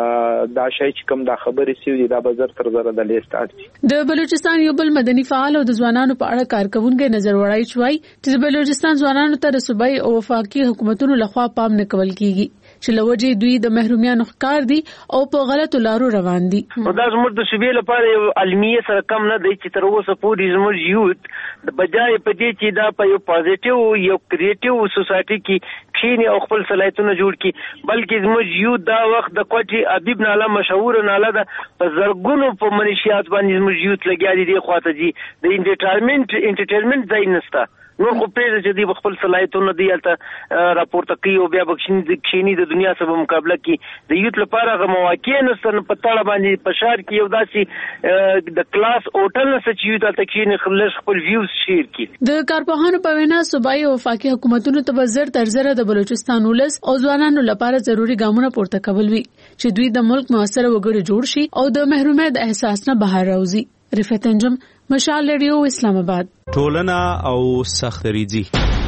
به دا شای چې کوم دا خبرې سیو دي دا به زر تر زر د لیست اړتي. د بلوچستان یو بل مدني فعال او د ځوانانو په اړه کارکونکو نظر وړای شوی چې د بلوچستان ځوانانو ته د صوبایي او وفاقي حکومتونو لخوا پام نه کول کیږي چې لوجي دوی د محرومیانو ښکار دي او په غلطو لارو روان دي. دا زموږ د صوبې لپاره یو علمیه سره کم نه دی چې تر اوسه پورې زموږ یوت د بجای په دې چې دا په یو پازیټیو یو کریټیو سوسایټي کې کښینی او خپل صلاحیتونه جوړ کړي، بلکې زموږ یوت دا وخت د کوټي ادیب ناله مشهور ناله ده په زرګونو په منشيات باندې زموږ یوت لګیا دي. د خواته دي د انټرټینمنت انټرټینمنت ځای نشته. نو خو پرې چې دی خپل صلاحیتونه دی الته راپورته کوي او بیا بخښنی د دنیا سره مقابله کوي. د یوت لپاره غو مواقع نشته په تاړه باندې په شهر کې یو داسي د کلاس هوټل نشته چې یوت الته کې خلک خپل ویوز شیر کړي. د کارپوهانو په وینا صوبایي او وفاقي حکومتونو ته بزر تر زره د بلوچستان ولس او ځوانانو لپاره ضروری ګامونه پورته کول وي چې دوی د ملک موثر وګړي جوړ شي او د محرومیت احساس نه بهر راوځي. رفعت انجم، مشال ریډیو، اسلام آباد. ټولنه او سختریزي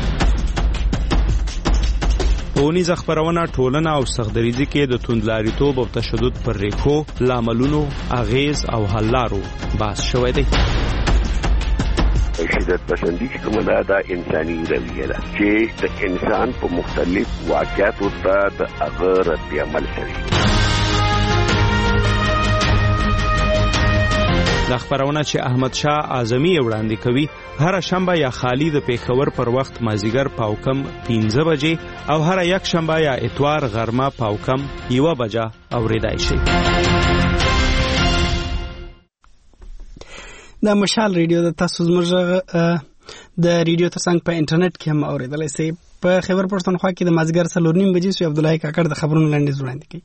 ټولنیز خبرونه ټولنه او سختریزي کې د توندلاریتوب او تشدد پر ریښو لاملونو اغیز او حل لارو بحث شوی دی. شدت پسندی چې کومه ده دا انساني رویه ده چې د انسان په مختلف واقعاتو ته د هغه رد عمل کوي. د خبرونه چې احمد شاه اعظمي وړاندې کوي هر شنبه یا خالی د پیښور پر وخت مازیګر پاوکم پنځه بجې او هر یک شنبه یا اتوار غرمه پاوکم یو بجه اوریدای شي. د مشال ریډیو د تاسو زموږ د ریډیو ترڅنګ په انټرنیټ کې هم اوریدلای شئ. په خیبر پښتونخوا کې د مازیګر څلور نیم بجې سو عبدالله کاکړ د خبرونو لاندې وړاندې کوي.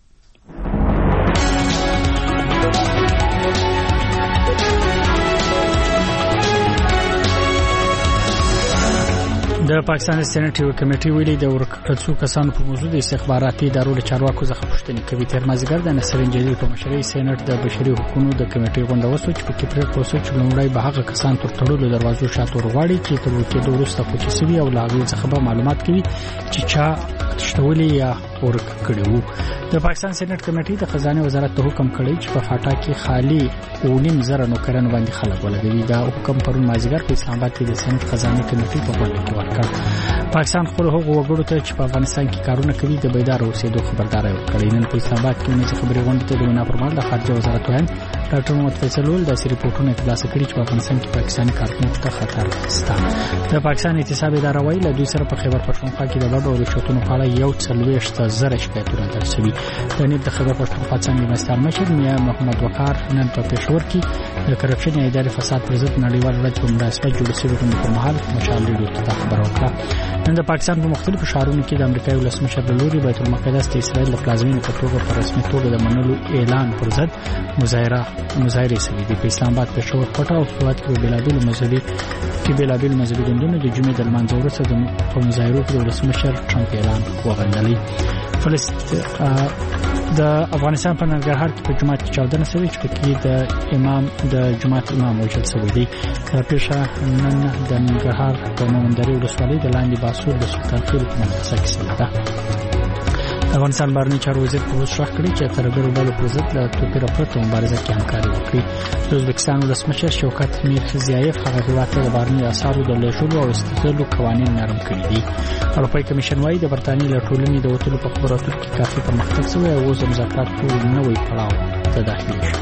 د پاکستان سېنات یو کمیټه ویلي د ورکړڅو کسانو په موضوع د استخباراتي ادارو له چارواکو څخه پوښتنه کوي. تر مازیګر د نصرین جلیل په مشرۍ سېنات د بشري حقوقو د کمیټې غونډه وسو چې په کې پرې پروسه چې لومړی به هغه کسان تر تړلو دروازو شاته ورغواړي چې تر وکړو وروسته پوښتنه او لاغوي څخه به معلومات کوي چې چا تشتولي یا ورک کړي وو. د پاکستان سېنات کمیټې د خزانه وزارت ته حکم کړی چې په فاټا کې خالی اونیم زره نوکران باندې خلک ولګوي. دا حکم پرون مازیګر په اسلام آباد کې د سېنات خزانه کمیټې په غونډه کې ورکړ. پاکستان خپل هغو وګړو ته چې په افغانستان کې کارونه کوي د بیدار اوسېدو خبرداري ورکړې. نن په اسلام آباد کې مې خبري غونډه ته د وینا پرمال د خارجه وزارت وایي ډاکټر محمد فیصل ول د سری پورټونو ترلاسه کړي چې په افغانستان کې پاکستاني کارکونکو ته خطر شته. د پاکستان احتساب اداره وایي له دوی سره په خیبر پښتونخوا کې د بډو او رشوتونو په اړه یو څلوېښت زره شکایتونه درج شوي. د نیب د خیبر پښتونخوا څنګه مستر مشر میا محمد وقار نن په پېښور کې د کرپشن یا اداري فساد پر ضد نړیوال ورځ په مناسبت جوړ شوی غونډه په مهال مشال ریډیو ته خبر ورکړه. نن د پاکستان په مختلفو ښارونو کې د امریکایي ولسمشر د لوري بیت المقدس د اسرائیل د پلازمینې په توګه په رسمي توګه د منلو اعلان پر ضد مظاهره مظاهره شوې دي. په اسلام آباد، پېښور، کوټه او سوات کې بېلابېل مذهبي کې بېلابېل مذهبي ګوندونو د جمعې د لمانځه وروسته په مظاهرو کې د ولسمشر ټرمپ اعلان وغندلی. فلسطین د افغانستان په ننګرهار کې په جمعه کې چاودنه شوې چې پکې د امام د جماعت امام وژل شوی دی. دا پیښه نن د ننګرهار په مومندرې ولسوالۍ د لاندې باسور د سلطان خیل په منطقه کې شوې ده. افغانستان بهرنی چارو وزیر پروس شرح کړی چې ترګرو ډلو پر ضد د توپیر پرته مبارزه کې همکاري وکړي. د ازبکستان ولسمشر شوکت میرخزیایف هغه هیواد ته د بهرني اسعارو د لېږلو او استخدامولو قوانین نرم کړي دي. اروپایي کمیشن وايي د برتانیې له ټولنې د وټلو په خبرو اترو کې کافي پرمختګ شوی او اوس د مذاکراتو نوې پړاو ته داخلي شو.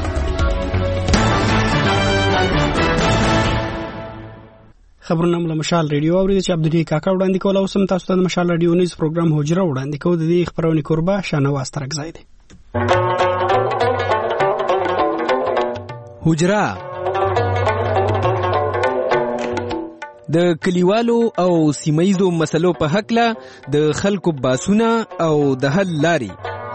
خبرونه له مشال ریډیو اوریدل چې عبدالله کاکا وړاندې کول او سم تاسو ته مشال ریډیو نیوز پروګرام هوجره وړاندې کوو. د دې خبرونه کوربه شانواز ترکزای دی. هوجره د کلیوالو او سیمایزو مسلو په حق له د خلکو باسونه او د حل لاري.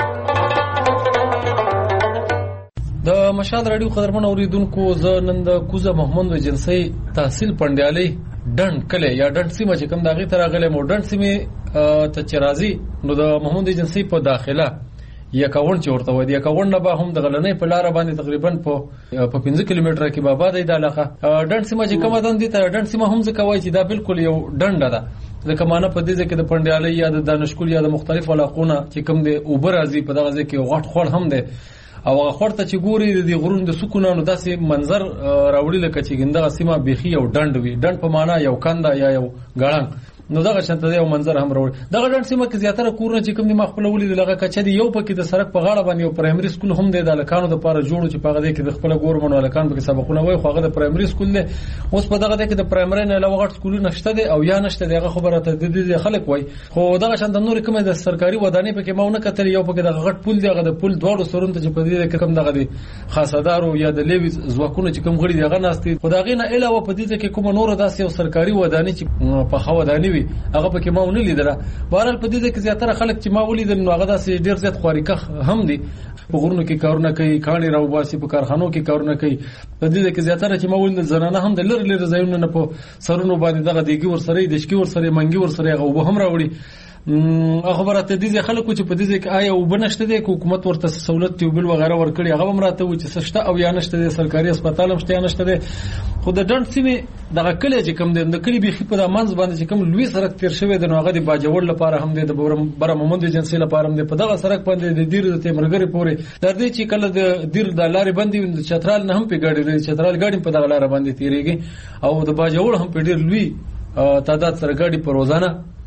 د مشال رادیو قدرمن اوریدونکو زه نن د کوزه محمد وجنسي تحصیل پندیالي ډند کله یا ډند سیمه چې کوم داغه تر غلې مو ډند سیمه ته چرازي نو د محمد وجنسي په داخله یا کاون چې ورته ودی کاون نه به هم د غلنې په لار باندې تقریبا په په پنځه کیلومتره کې بابا د علاقه ډند سیمه چې کومه دند دي ته ډند سیمه هم ځکه وایي چې دا بالکل یو ډند ده. ځکه معنی په دې کې د پندیالي یا د دانشکول یا د مختلف علاقونه چې کوم د اوبر ازي په دغه ځکه غټ خور هم ده او هغه خورته چې ګوري د غرون د سکونانو داسې منظر راوړي لکه چې ګنده سیمه بيخي یو ډند وي. ډند په معنا یو کنده یا یو غړنګ نو دغه شانته یو منظر هم راوړي. دغه ډند سیمه کې زیاتره کورونه چې کوم د مخبل ولې دغه کچې دی یو پکې د سړک په غاړه باندې یو پرایمري سکول هم دی د لکانو د پاره جوړو چې په هغه کې د خپل ګورمن ولکان په سبقونه وای خو هغه د پرایمري سکول دی. اوس په دغه کې د پرایمري نه علاوه غټ سکولونه نشته دي او یا نشته دغه خبره ته د دې خلک وای خو دغه شانته نور کومه د سرکاري ودانې پکې ماونه کتل یو پکې د غټ پول دی هغه د پول دواړو سرونو ته چې په دې کې کوم دغه دی خاصدارو یا د لیوی ځواکونو چې کوم غړي دغه ناستي خدای نه علاوه په دې کې کوم نور داسې یو سرکاري ودانې چې په خو ودانې وي هغه پکې ما ونه لیدله. بهرحال په دې کې زیاتره خلک چې ما ولیدل نو هغه داسې ډیر زیات خواریکه هم دي په غرونو کې کارونه کوي کاني راو باسي په کارخانو کې کارونه کوي. په دې کې زیاتره چې ما ولیدل زنانه هم د لری لری ځایونه نه په سرونو باندې دغه دیګي ور سره د شکی ور سره منګي ور سره هغه وب هم راوړي. خبره ته دې خلکو چې په دې کې آیا وبنشته د حکومت ورته سہولت تیوبل وغیرہ ورکړي هغه هم راته و چې سشته او یا نشته د سرکاري هسپتال هم شته یا نشته د خو د ډند سیمه دغه کلی چې کوم د کلی بيخي په منځ باندې چې کوم لوی سړک تیر شوی د نوغه د باجوړ لپاره هم د بره محمد جنسي لپاره هم د په دغه سړک باندې د دیر د تیمرګری پورې د دې چې کله د دیر د لارې باندې د چترال نه هم په ګاډي لري چترال ګاډي په دغه لار باندې تیریږي او د باجوړ هم په ډیر لوی تعداد سره ګاډي په روزانه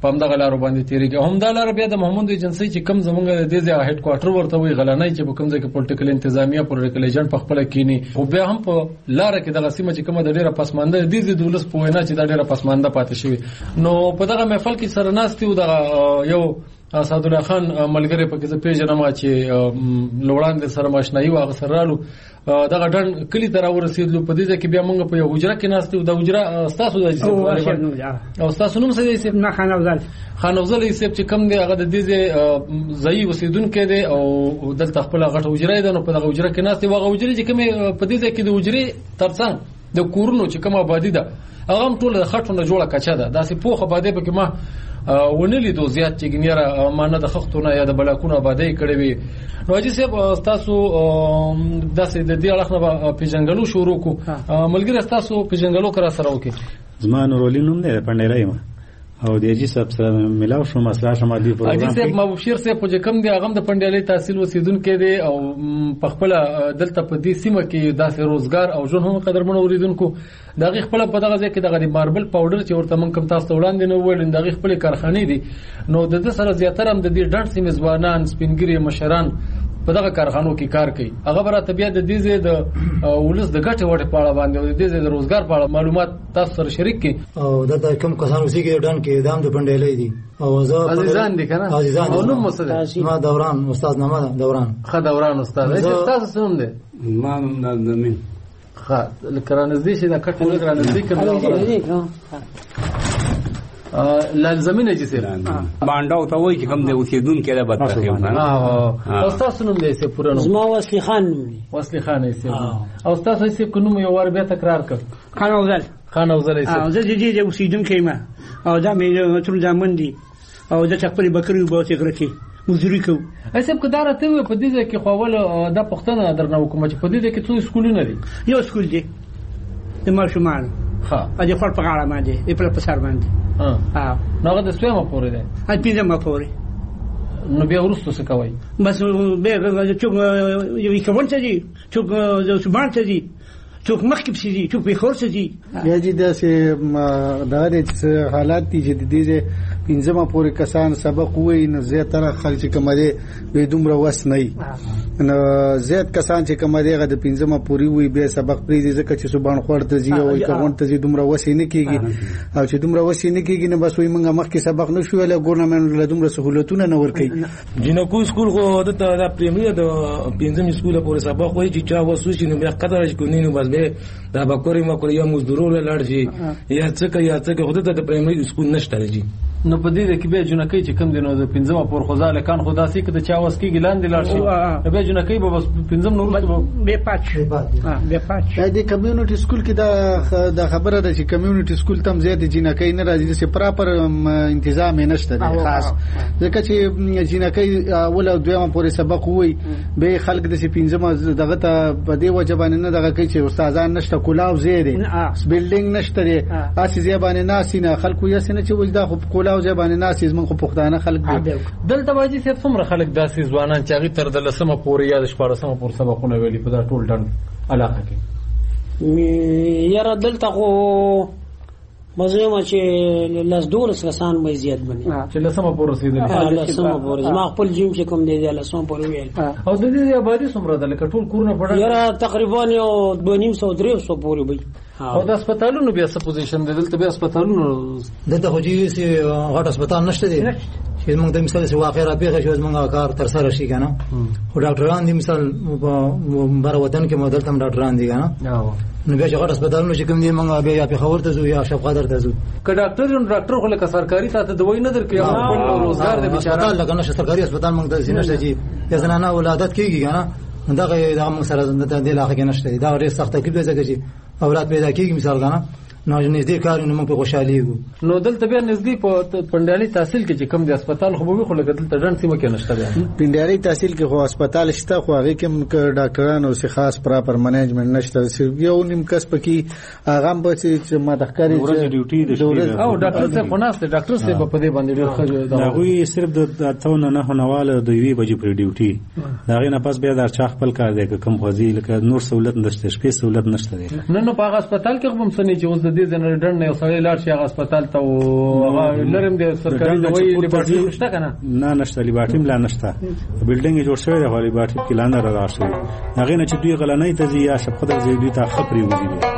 په همدغه لارو باندې تیریږي. همدا لار بیا د محمود ایجنسی چې کم زمونږ د دې ځای هډ کوارټر ورته وي غلنۍ چې په کوم ځای کې پولیټیکل انتظامیه پولیټیکل ایجنټ په خپل کینی او بیا هم په لار کې دغه سیمه چې کومه د ډیره پسمانده دي د دولس په وینا چې دا ډیره پسمانده پاتې شوی. نو په دغه محفل کې سره ناستي او دغه یو اسد الله خان ملګری په کې ځ پیژنم چې لوړان د سره ماشنایی واغ سره رالو دغه ډن کلی تر ورسېدلو. په دې ځکه بیا موږ په یو حجره کې ناستو. د حجره تاسو د او تاسو نوم څه دی؟ نه خان افضل خان افضل یې چې کم دی هغه د دې ځای اوسیدونکو دی او دلته خپل غټ حجره ده. نو په دغه حجره کې ناستي واغ حجره چې کومه په دې ځکه د حجره ترڅنګ د کورونو چې کومه آبادی ده هغه هم ټول د خټو نه جوړه کچا ده. داسې پوخه آبادی په کې ما ونلی دو زیات چې ګنیره مانه د خښتونه یا د بلاکونو آبادی کړې وي. نو اجي صاحب تاسو داسې د دې اړخ نه پیژنګلو شروع کو ملګری تاسو پیژنګلو کرا سره وکي. زما نورولینوم نه پندای ما او د اجي صاحب سره ملاو شو مسله شمالي پروګرام اجي صاحب مبشر صاحب په کوم دی هغه د پندایلي تحصیل وسیدونکو دی او په خپل دلته په دې سیمه کې داسې روزګار او ژوند هم قدرمن اوریدونکو دغه خپل په دغه ځای کې دغه ماربل پاوډر چې ورته من کوم تاسو وړاندې نو ویل دغه خپل کارخانه دي. نو د دې سره زیاتره هم د دې ډنډ سیمه ځوانان سپینګری مشران په دغه کارخانو کې کار کوي. هغه بره طبيعت د دې ځای د ولس د ګټې وړ په اړه باندې او د دې ځای د روزګار په اړه معلومات تاسو سره شریک کړي. او دا د کوم کسانو چې ډنډ کې دام د پندایلي دي او زه عزیزان دي کنه عزیزان او نو مسله ما دوران استاد نامه دوران خ دوران استاد تاسو څوم دي؟ ما نامه خ لکرانزدي چې دا کټ لکرانزدي کړه لازمي نه چې سره باندې ته وایي چې کوم دی اوسیدونکو کې دا بدبختي ونه. او تاسو نوم دې څه پوره نو؟ زما وصلی خان نوم دی. وصلی خان یې او تاسو یې کوم یو ور بیا تکرار کړ؟ خان افضل خان افضل یې او زه دې دې اوسیدونکو ما او دا مې ټول ځامن دي او دا خپل بکری وبو ته غرتي مزدوري کو. اسب کدار ته په دې ځکه خو اول د پښتنه درنه حکومت په دې ځکه څو سکولونه دي؟ یو سکول دی د ماشومان ها ا دې خپل په غاړه باندې په په سر باندې ها نو د سویم پورې ده ا دې ما پورې نو بیا ورستو څه کوي؟ بس به چې یو کوم څه دي چې د سبان څه دي څوک مخکې پسې دي څوک به خور څه دي. یا چې داسې دا د حالات دي چې د دې پنځمه پورې کسان سبق وایي نو زیاتره خلک چې کوم دي به دومره وس نه وي. نو زیات کسان چې کوم دي هغه د پنځمه پورې وایي به سبق پرې دي ځکه چې سبحان خور ته ځي او کوم ته ځي دومره وس نه کیږي او چې دومره وس نه کیږي نو بس وایي موږ مخکې سبق نه شو ولا ګورنمنت له دومره سہولتونه نه ورکړي. جنکو سکول خو د پریمری د پنځم سکول پورې سبق وایي چې چا وسو چې نو بیا قدر چې کوي نو بس به دا بکوري مکوري یا مزدورو لاړ شي یا څه کوي یا څه کوي خو د پرایمري سکول نشته لږی. نو په دې کې به جنکې چې کم دینو د پنځمه پور خو ځاله کان خدا سي کې د چا واس کې ګلان دي لاړ شي به جنکې به بس پنځم نور به پاتې به پاتې د کمیونټي سکول کې دا د خبره ده چې کمیونټي سکول تم زیات جنکې نه راځي چې پراپر تنظیم نشته خاص ځکه چې جنکې اول او دویمه پورې سبق وي به خلک د پنځمه دغه ته په دې وجه باندې نه دغه کوي چې استادان نشته کولاو زیاده بلډینګ نشته اسی زیبانه ناسینه خلکو یې سینه چې وجدا خو کولاو زیبانه ناسې زمون خو پښتانه خلک دلته واجی څه څومره خلک داسې ځوانان چې هغه تر د لسمه پورې یا د شپږمه پورې سبقونه ویلي په دا ټول ډن علاقه کې یاره دلته خو مزه چې لاس دولس لسان مې زیات بني چې لسمه پورې رسیدل لسمه پورې ما خپل جیم چې کوم دی لسمه پورې ویل او د دې آبادی څومره ده لکه ټول کورونه پړل یاره تقریبا یو دوه نیم سو درې سو پورې وي. او د هسپتالونو بیا څه پوزیشن دی دلته بیا هسپتالونو دلته خو جی سي غټ هسپتال نشته دی چې موږ د مثال څه واقع را پیښه شو موږ کار تر سره شي کنه خو ډاکټران دي مثال بر وطن کې مودل تم ډاکټران دي کنه نو بیا چې غټ هسپتالونو چې کوم دي موږ بیا یا په خبر ته زو یا شپ قدر ته زو که ډاکټر یو ډاکټر خو لکه سرکاري ته دوی نه درکې خپل روزګار د هسپتال لکه نشه سرکاري هسپتال موږ د نشته چې یا زنانه ولادت کیږي کنه دغه دغه موږ سره د علاقه کې نشته دا ډېر سخت تکلیف دی ځکه چې اولاد پیدا کیږي مثال کنه نو نږدې کارونه موږ په خوشحالي یو نو دلته بیا نږدې په پندالي تحصیل کې چې کم دي هسپتال خو به خو لکه دلته ډن سیمه کې نشته دی پندالي تحصیل کې خو هسپتال شته خو هغه کې ډاکټرانو سي خاص پراپر منیجمنت نشته صرف یو نیم کس پکې هغه به چې مدخکاری ورځ ډیوټي دي او ډاکټر څه خو ناست ډاکټر څه په دې باندې ډېر ښه دا هغه صرف د تاونه نه هنواله د وی بجې پر ډیوټي دا غي نه پس بیا د چا خپل کار دی کوم خوځي لکه نور سہولت نشته شپې سہولت نشته دی نه نو په هسپتال کې کوم څه نه چې اوس د د دې ځنه ډن نه سړی لاړ شي هغه هسپتال ته او هغه لرم د سرکاري دوايي لیبارټري شته کنه نه نشته لیبارټري لا نشته بلډینګ جوړ شوی دی لیبارټري کې لاندې را شوی هغه نه چې دوی غلنۍ ته یا شپخدر زی دوی ته خبري وځي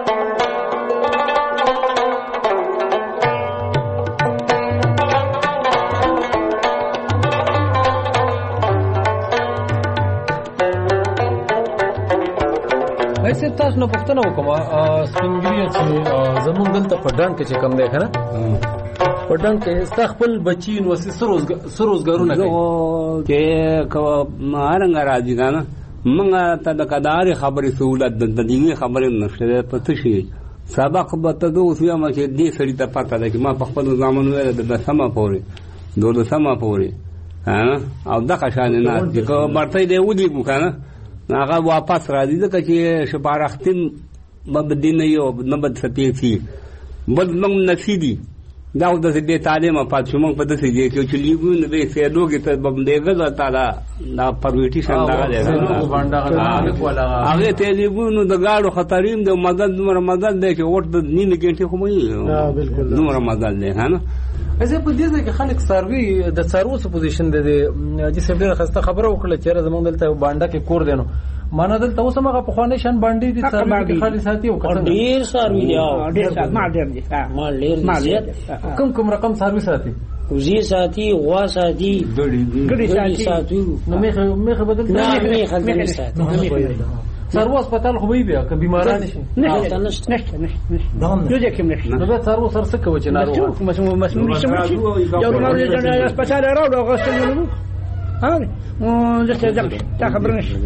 ایسه تاسو نو پښتنه وکم سپینګری چې زمونږ دلته په ډان کې چې کم دی کنه په ډان کې استخپل بچی نو سروز سروزګارونه کوي چې کو مارنګ راځي کنه موږ ته د کداري خبرې سہولت د دې خبرې نشته پته شي سبق به ته د اوسیا ما چې دې سړی ته پته ده چې ما په خپل ځامن ویل د سما پوري دوه سما پوري ها او د قشان نه چې کو مرته دی ودی کو کنه هغه واپس راځي ځکه چې شپارختم مبدین یو نبد سپیسی بل موږ نصیدي دا د دې تعلیم په پاتشمو په دې کې چې لیګو نه به سیدوګه ته بمدې غزا تعالی دا پرويټي شاندار دی هغه ته لیګو نو د گاډو خطریم د مدد نو مدد دی چې ورته د نیمه غنټه خو مې بالکل نو مدد دی ها ایسه په دې کې خلک سروي د څارو پوزیشن دی چې سبډه خسته خبره وکړه چې زمونږ دلته باندې کې کور دینو معنا دلته اوس هغه په خوانې شان باندې دي څاروي خالي ساتي او کته ډیر سروي دی ډیر سات ما ډیر دي ما ډیر دي کوم کوم رقم سروي ساتي وزي ساتي غوا ساتي ګډي ساتي نو مخه مخه بدل نه مخه بدل ساتي سارو هسپتال خو به که بیماران شي نشته نشته نشته نشته یو ځکه نشته نو به سارو سر څه کوي چې ناروغ مسموم مسموم شي یو نور د هسپتال راوړو غوښتل نو ها نو ځکه ځکه تا خبر نشي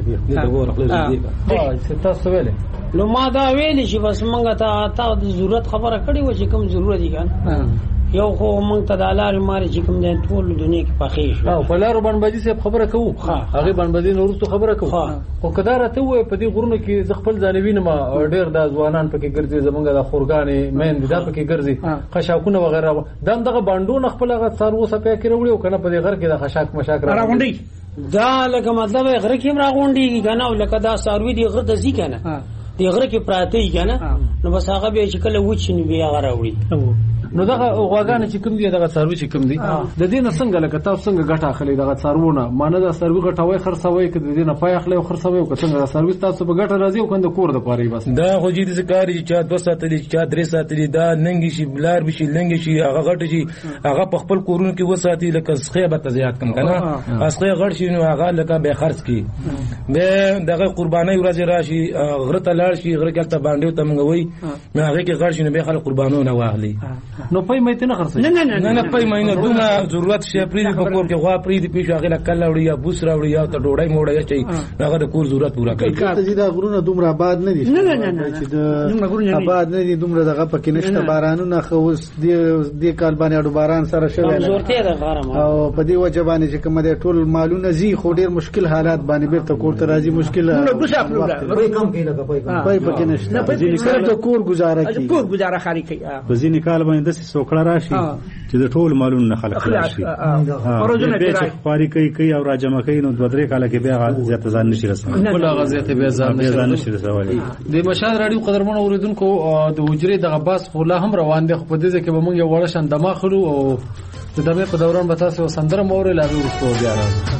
ها تاسو ویلې نو ما دا ویلې چې بس مونږ ته تا د ضرورت خبره کړې و چې کوم ضرورت دي کنه یو خو مونږ ته د لارې ماري چې کوم د ټول دنیا کې پخې شو او په لارو باندې صاحب خبره کوو هغه باندې نورستو خبره کوو او کدار ته وې په دې غرونو کې ز خپل ځانوین ما ډېر د ځوانان پکې ګرځي زمونږ د خورګانې مین دا پکې ګرځي خشاکونه وغیرہ دغه باندې خپل هغه څارو سپیا کې وروړي کنه په دې غر کې د خشاک مشاک راغونډي دا لکه مطلب غره کې راغونډي کنه او لکه دا ساروي دی غره د ځی کنه دی غره کې پراته کنه نو بس هغه به چې کله وچنی بیا غره وړي نو دغه غواګانې چې کوم دي دغه څاروي چې کوم دي د دې نه څنګه لکه تاسو څنګه ګټه اخلي دغه څاروونه مانه د څاروي ګټوي خرڅوي کړي د دې نه پای اخلي او خرڅوي او څنګه د څاروي تاسو په ګټه راځي او کنده کور د پاره بس دا خو جدي ذکر چې دوه ساتلې چې درې ساتلې دا ننګي شي بلار بشي لنګي شي هغه غټ شي هغه په خپل کورونو کې وساتي لکه سخه به تزيات کم کنه اسخه غړ شي نو هغه لکه به خرڅ کی به دغه قرباني ورځ راشي غره ته لاړ شي غره کې ته باندې ته منغوي نو هغه کې غړ شي نو به خلک قربانونه واغلي نو پي مې ته نه نه نه نه پای مینه دومره ضرورت شي پرې په کور کې غوا پرې دي پیښه هغه کله وړي یا بوس راوړي یا ته ډوډۍ موړی چي هغه د کور ضرورت پورا کوي ته چې دا غرونه دومره آباد نه دي نه نه نه چې د آباد نه دي دومره دغه پکې نشته بارانونه خو دې دې کال باندې اډو باران سره شوی او په دې وجه باندې چې کوم دې ټول مالونه زی خو ډیر مشکل حالات باندې بیرته کور ته راځي مشکل نو بوسه پای کم کې لګا پای کم پای پکې نشته ځینې کال ته کور گزاره کوي کور گزاره خاري کوي په ځینې کال باندې د سوکړه راشي چې د ټول مالونو نه خلک راشي اورجنه کې پاری کوي کوي او راجمه کوي نو دوه درې کال کې بیا زیات ځان نشي رسول بل غزيته بیا ځان نشي رسول د مشال راډیو قدرمن اوریدونکو د وجري د غباس خو لا هم روان دي خو په دې کې به موږ یو وړ شان دماغ خلو او د دمه په دوران به تاسو سندره مور لا ورسته بیا راځي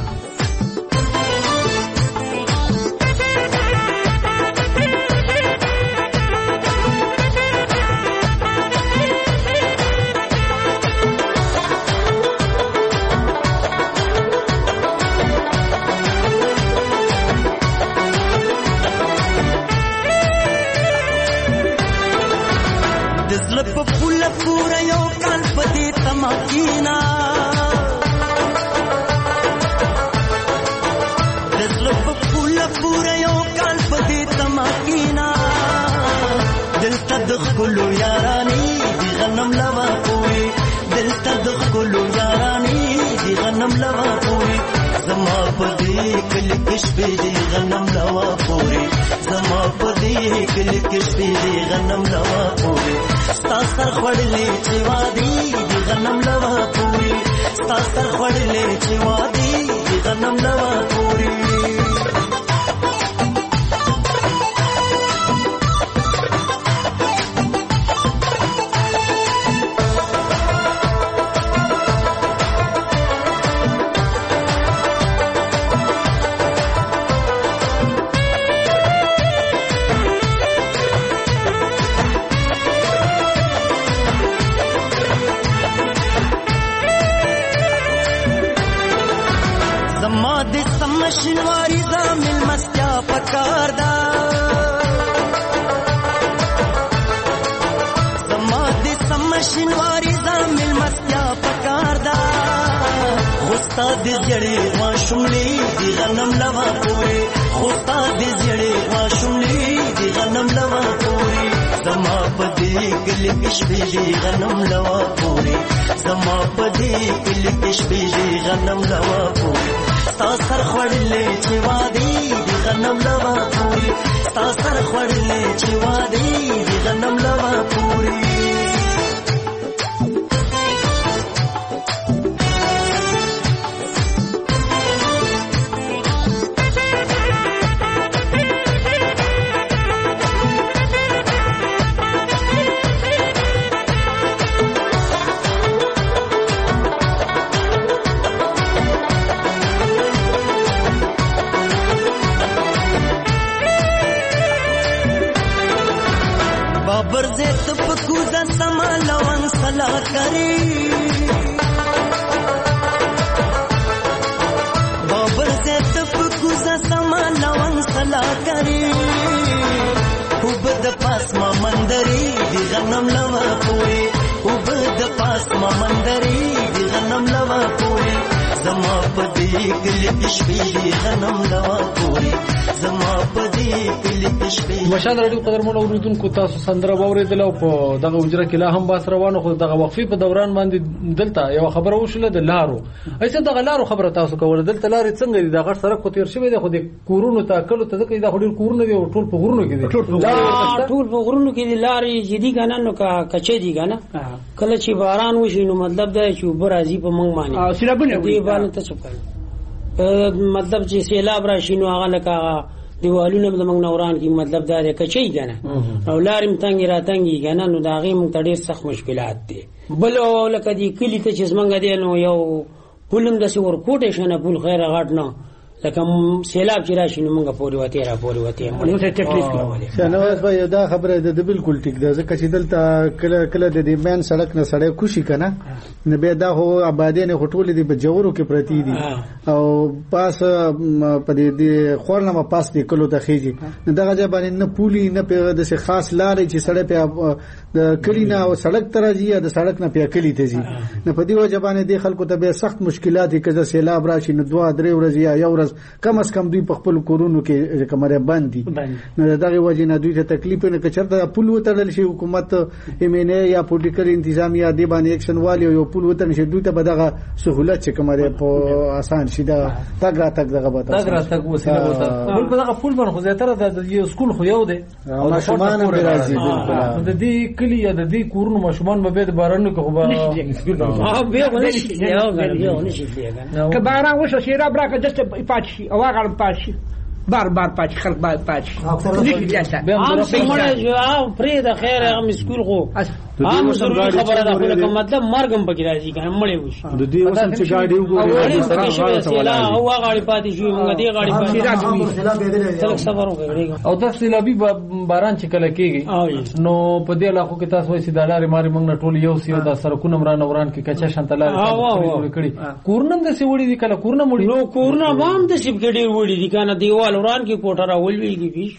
سمشنواری زامل مستیا پکار دا زما د سمشنواری زامل مستیا پکار دا خوستا د جړې وا شملې دی غنم لوا پورې خوستا د جړې وا شملې دی غنم لوا پورې زما پدې کلی کشبې دی غنم لوا پورې زما پدې کلی کشبې دی غنم لوا پورې ستا سر خړلې چې وادي دی غنم لوا پورې ستا سر خړلې چې وادي دی غنم لوا پورې करे बाबर से तप गुजा समा लवन सला करे उबद पास मा मंदरी दी गनम लवा पूरी उबद पास मा मंदरी दी गनम लवा पूरी زما پدې کلی کشبې دی غنم لوا پورې زما پدې کلی کشبې. مشال راډیو قدرمن اوریدونکو تاسو سندره واوریدل او په دغه اجرا کې لا هم باس روانه خو دغه وقفې په دوران باندې دلته یو خبره وشله د لارو ایسه دغه لارو خبره تاسو کوله دلته لارې څنګه دي دغه سره کو تیر شوی دی خو د کورونو تاکلو ته ځکه دا خوري کورونه دی ټول په غرونو کې دي ټول په غرونو کې دي لارې جدي کنه نو کا کچې دي کنه کله چې باران وشي نو مطلب دا چې برازي په منګ باندې او سیلابونه دی باندې ته څه مطلب چې سیلاب راشي نو هغه لکه دیوالونه د موږ نوران کی مطلب دا دی کچې کنه او لارم تنګ را تنګي کنه نو دا غي موږ ډېر سخت مشکلات دي بل لکه دی کلی ته چې څنګه دی نو یو پولم د سور کوټه شنه پول خیر غاټ نه لکه سیلاب چې راشي نو موږ پوري وته را پوري وته نو ته تکلیف کوله شنواز به دا خبره ده بالکل ټیک ده ځکه چې دلته کله کله د دې مین سړک نه سړی کوشي کنه نه به دا هو آبادی نه هټول دي په جوړو کې پرتی دي او پاس په دې خورنه ما پاس دي کلو ته خيږي دغه ځای باندې نه پولی نه په دغه خاص لارې چې سړی په د کلینا او سړک ترځي یا د سړک نه په کلی ته ځي نه په دې وجه باندې د خلکو ته به سخت مشکلات کړي سیلاب راشي نو دوه درې ورځې یا یو ورځ کم از کم دوی په خپل کورونو کې کمره باندې نو دغه وجه نه دوی ته تکلیف نه کچرته پول وتړل شي حکومت ایمنه یا پولیټیکل انتظام یا دی باندې اکشن والی یو پول وتړل شي دوی ته به دغه سہولت چې کمره په آسان شي دا تګ را تګ دغه به تګ را تګ وسیله وته بل په دغه پول باندې خو زیاتره د یو سکول خو یو دی او ماشومان به راځي بالکل د دې کلی یا د دې کورونو ماشومان به د بارانو کې خو به ها به ونشي یو غریو ونشي که باران وشو سیلاب راکړه دسته پاتشي او هغه پاتشي بار بار پاتشي خلک بار پاتشي نشي جاته هم څنګه جواب پرې د خیر هم سکول خو هم ضروري خبره ده لکه مطلب مرګم پکې راځي کنه مړې وشي د دې وسم چې گاډي وګوري سیلا او غاړي پاتې شو موږ دې غاړي پاتې تلک صبر وکړئ او د سیلابي باران چې کله کېږي نو په دې علاقو کې تاسو وایي د لارې ماري موږ ټول یو سیو د سرکونو مران وران کې کچا شانتلار کړی کورنم د سی وړي دي کله کورنم وړي نو کورنم هم د سیب کې ډېر وړي دي کنه دیوال وران کې کوټه راولويږي بیش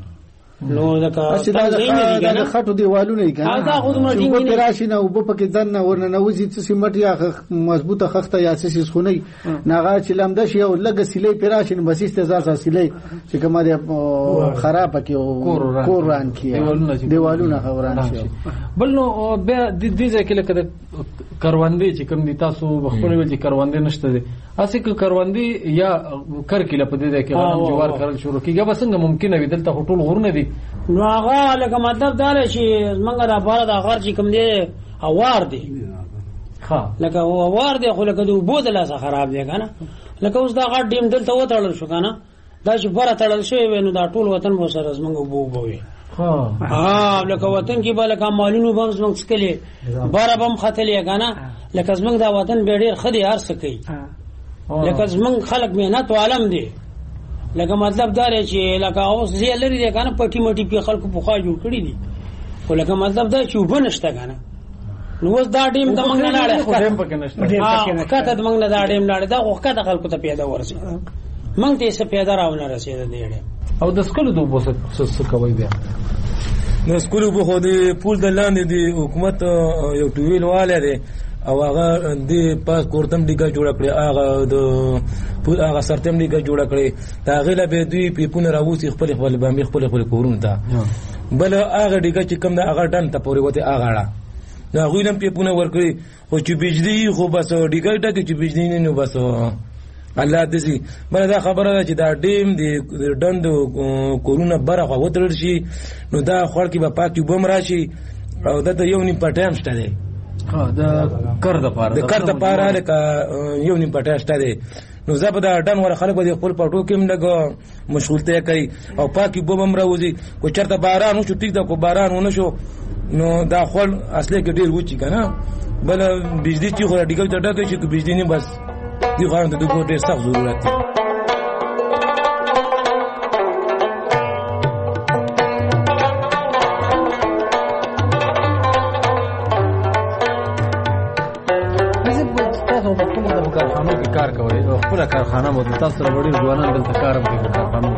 نو دا چې دا د خټو دیوالونه یې کنه دا خو موږ ټینګ نه راشي نه وب پکې ځن نه ورنه نوځي چې سیمټ یا مضبوطه خخته یا څه شي خونی ناغه چې لمده شي او لګ سیلې پراشي نه بس استزار سیلې چې کومه خراب کې کوران کې دیوالونه خوران شي بل نو بیا د دې ځکه لکه کروندې چې کوم دي تاسو خپل ویل چې کروندې نشته دي اسی که کروندې یا کرکله په دې کې غنم جوار کرل شروع کیږي به څنګه ممکنه وي دلته ټول غورونه دي نو هغه لکه مطلب دا چې منګه را بار د غر چې کوم دی اوار دی ها لکه اوار دی خو لکه د بوده لاسه خراب دی کنه لکه اوس دا غړ ډیم دلته وتړل شو کنه دا چې بره تړل شوی نو دا ټول وطن مو سره زمونږ بو بوي ها ها لکه وطن کې به لکه مالونو بم زمونږ سکلي بار بم خطلې کنه لکه زمونږ دا وطن به ډیر خدي هر څه کوي لکه زمونږ خلک مهنت عالم دي لکه مطلب دا چې لکه اوس زی لري دی کنه پټي مټي په خلکو په خوا جوړ کړی دي خو لکه مطلب دا چې وبنشته کنه نو اوس دا ډیم د موږ نه لاړې خو ډیم پکې نشته ها کته د موږ نه دا ډیم لاړې دا خو کته خلکو ته پیدا ورسي موږ ته څه پیدا راونه رسیدل دی. او د سکلو د اوبو څه کوي بیا؟ د سکلو اوبو خو د پول د لاندې د حکومت یو ټویل والی دی او هغه د پاس کورتم ډیګه جوړه کړې، هغه د پول هغه سرتم ډیګه جوړه کړې، د هغې له به دوی پیپونه راوځي خپل خپل باندې خپل خپل کورونو ته. بل هغه ډیګه چې کوم د هغه ډن ته پورې وته هغه اړه د هغوی هم پیپونه ورکړي، خو چې بجلی خو بس ډیګه ټکي چې بجلی نه نو بس الله دې. بل دا خبره ده چې دا ډیم د ډند کورونه برخه وتړل شي نو دا خړ کې به پاکي بم راشي او دا یو نیم پټایم شته دی د کار د پاره د کار د پاره لکه یو نیم پټایم شته دی. نو زه به دا ډن ور خلک به خپل پټو کې هم لګ مشغولته کوي او پاکي بم هم راوځي. کو چرته باران وشو ټیک دا کو باران ونه شو نو دا خپل اصلي کې ډیر وچی کنه. بل بجلی چې خو ډیګل ته ډکه شي کو بجلی نه بس دی غواړم ته دغه ډیر سخت ضرورت دی. کارخانو کې کار کوي او خپل کارخانه مو تاسو سره وړي ځوانان دلته کار کوي په کارخانو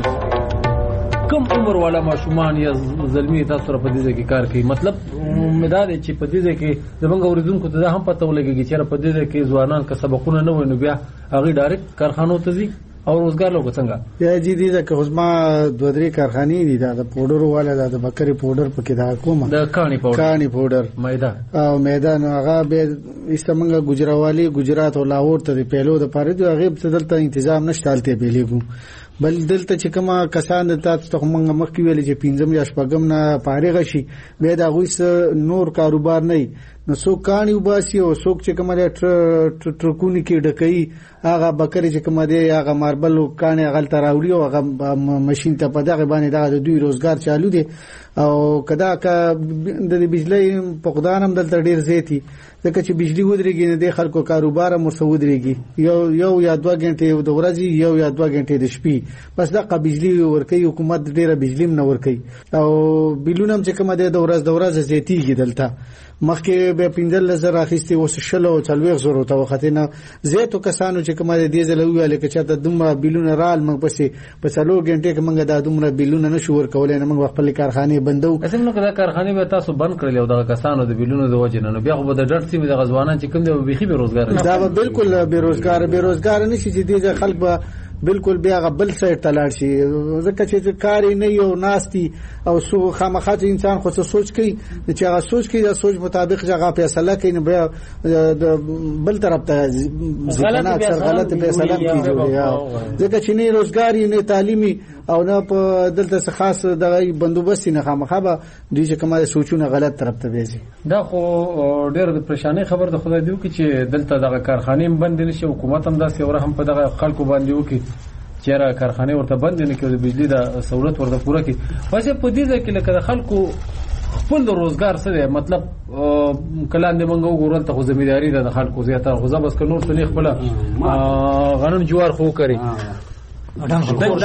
کې. کم عمر والا ماشومان یا زلمی تاسو سره په دې کې کار کوي؟ مطلب مدار چې په دې کې زمونږ اوریدونکو ته هم پته ولګي چې په دې کې ځوانان که سبقونه نه ویني بیا هغه ډایرکټ کارخانو ته ځي او روزګار لوګ څنګه؟ یا جی دې که خصما دوه درې کارخانې دي دا د پودر والا د بکری پودر پکې دا کومه د کانی پودر کانی پودر میدا او میدان هغه به استمنګ گجراوالی گجرات او لاهور ته پیلو د پاره دی هغه څه دلته تنظیم نشټالته پیلېګو. بل دلته چې کومه کسان د تاسو ته موږ مخکې ویل چې پنځم یا شپږم نه فارغ شي به دا غوښ نور کاروبار نه نو څوک کانی وباسي او څوک چې کومه ټرکونی کې ډکې هغه بکری چې کومه دی هغه ماربل کانی غلط راوړي او هغه ماشين ته په دغه باندې دغه د دوی روزګار چالو دي او کدا کا د بجلی فقدان هم دلته ډیر زیاتی ځکه چې بجلی ودرېږي نه د خلکو کاروبار هم ورسودريږي یو یو یا دوه غنټې د ورځې یو یا دوه غنټې د شپې بس دغه بجلی ورکوي حکومت ډیره بجلی نه ورکوي او بیلونه هم چې کومه د ورځ د ورځ زیاتیږي دلته مخکې به پنځل زر اخیستي اوس شلو څلوېښت زره ته وختینه زیاتو کسانو چې کومه د دې زلوي الکه چې د دومره بیلونه رال موږ پسې په څلور غنټې کې موږ د دومره بیلونه نشو ورکولای نه موږ خپل کارخانه بندو. اسم نو کله کارخانه به تاسو بند کړل او د کسانو د بیلونو د وجه نه بیا خو د ډټ سیمه د غزوانان چې کوم دی بيخي بیروزګار دا به بالکل بیروزګار بیروزګار نشي چې دغه خلک به بالکل بیا غبل سایت تلاړ شي ځکه چې کار نه یو ناستي او سو خامخات انسان خو څه سوچ کوي چې هغه سوچ کوي د سوچ مطابق هغه فیصله کوي نه بیا بل طرف ته ځکه اکثر غلط فیصله کوي ځکه چې نه روزګاری نه تعلیمي او نه په دلته څه خاص د بندوبست نه خامخا به دوی چې کومه سوچونه غلط طرف ته وځي. دا خو ډېر د پریشانې خبر د خدای دیو کې چې دلته دغه کارخانې بند نشي حکومت هم داسې اور هم په دغه خلکو باندې وکي چیرې کارخانه ورته بند نه کوي د بجلی د سہولت ورته پوره کوي. واسه په دې ځکه لکه د خلکو خپل روزګار سره مطلب کلان دې مونږ وګورل ته خو ځمېداري ده د خلکو زیاتره خو ځبس ک نور څه نه خپل غنم جوار خو کوي دا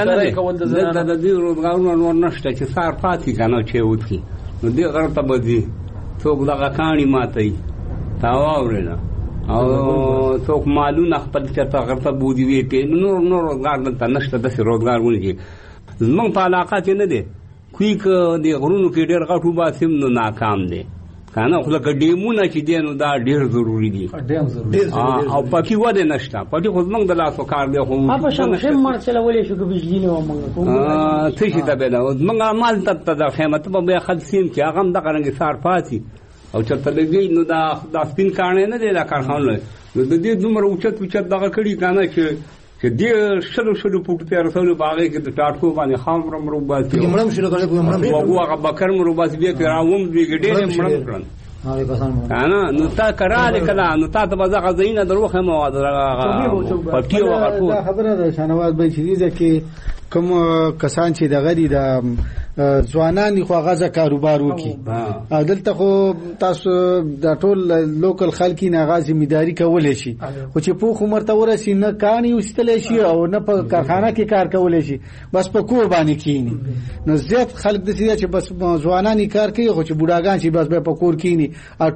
د دې روزګارونو نور نشته چې سار پاتې کنه چې وتی نو دې غرته بدی څوک دغه کانی ماتي تاواورنه او څوک مالونه خپل چرته غرته بودی وی کې نور نور روزګار دلته نشته د روزګار ونی زمونږ په علاقه کې نه دی کوي ک د غرونو کې ډېر غټو باسم نو ناکام دي کنه خو لکه ډیمونه چې دی نو دا ډېر ضروری دي او پکې وده نشته پکې خو زمونږ د لاسو کار دی خو په شمشم مر چلولې شو کې بجلی نه ومنګ ا څه شي ته بل زمونږ مال ته د خیمت په بیا خلصین چې هغه د قرنګ سار پاتې او چرته لګي نو دا د سپین کارنه نه دی دا کارخانه نو د دې دومره اوچت اوچت دغه کړي کنه چې چې دې شلو شلو پټ ته رسول باغې کې د ټاټکو باندې خام رم روباسي مړم شلو کړي په مړم او هغه بکر مې روباسي به راوم دی ګډې مړم کړن هغه کسان کنه نو تا کراله کله نو تا ته بازار غزینه دروخه مواد پټیو هغه خبره ده شنواز به چې دې کې کوم کسان چې د غری د ځوانان خو غزا کاروبار وکي دلته خو تاسو د ټول لوکل خلک نه غازي میداری کولای شي خو چې په عمر ته ورسي نه کانی وستل شي او نه په کارخانه کې کار کولای شي بس په کور باندې کینی نو زیات خلک د سیده چې بس ځوانان کار کوي خو چې بوډاګان شي بس په کور کینی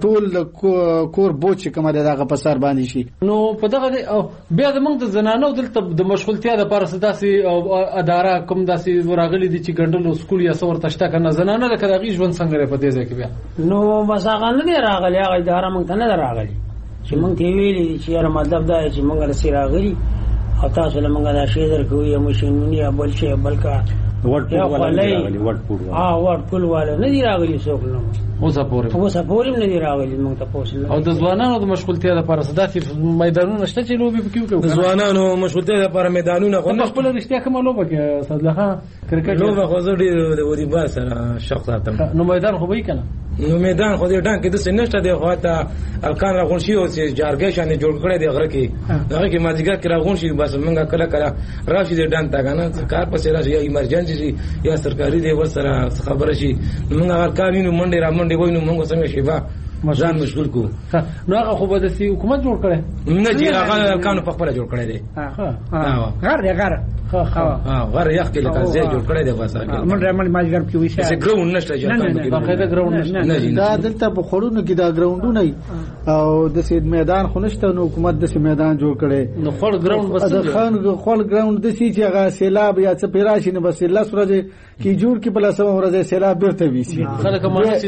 ټول کور بوج کومه دغه په سر باندې شي. نو په دغه بیا د موږ د زنانو دلته د مشغولتیا د لپاره ستاسي اداره کوم داسي ورغلي دي چې ګندلو سکول یا څور تشته کنه زنانه د کداغي ژوند څنګه په دې ځای کې بیا نو بس هغه نه راغلي هغه اداره موږ ته نه راغلي چې موږ ته ویلي چې یاره مطلب دا چې موږ رسې راغلي او تاسو له موږ دا شی درکوي یا ماشینونه یا بل شی بل کا وټ پور والا راغلي وټ پور والا اه وټ پور والا نه دی راغلي څوک نو اوسه پورې اوسه پورې نه دی راغلي موږ ته پوښتنه او د ځوانانو د مشغولتیا لپاره صداسي میدانونه شته چې لوبي پکې کوي د ځوانانو مشغولتیا لپاره میدانونه خو نه خپل رښتیا کومه لوبه کې صدلخه کرکټ لوبه خو زه ډېر د والیبال سره شوق ساتم نو میدان خو به کنه نو میدان خو دې ډان کې د سنشته دی خو ته الکان راغون شي او چې جارګې شانې جوړ کړي دی غره کې هغه کې ماځګر کې راغون شي بس موږ کله کله راشي دې ډان تا کنه کار پسې راشي یا ایمرجنسي یا سرکاري دی ورسره خبره شي موږ هغه کارینو منډه را منډه وینو موږ څنګه شيبا ځان مشغول کو نو هغه خو به د حکومت جوړ کړي نه چې هغه الکان په خپل جوړ کړي دی ها غر دی غر ها ها غر یخ کې لکه ځای جوړ کړي دی بس منډه منډه ماځګر کې وشه چې ګراوند نشته چې باقاعده ګراوند نشته دا دلته په خړونو کې دا ګراوندونه او د سید میدان خو نشته نو حکومت د سید میدان جوړ کړي نو خړ ګراوند بس د خان خړ ګراوند د سې چې هغه سیلاب یا څه پیراشي نه بس الله سره کې جوړ کې بل سم ورځ سیلاب بیرته ویسي خلک مانه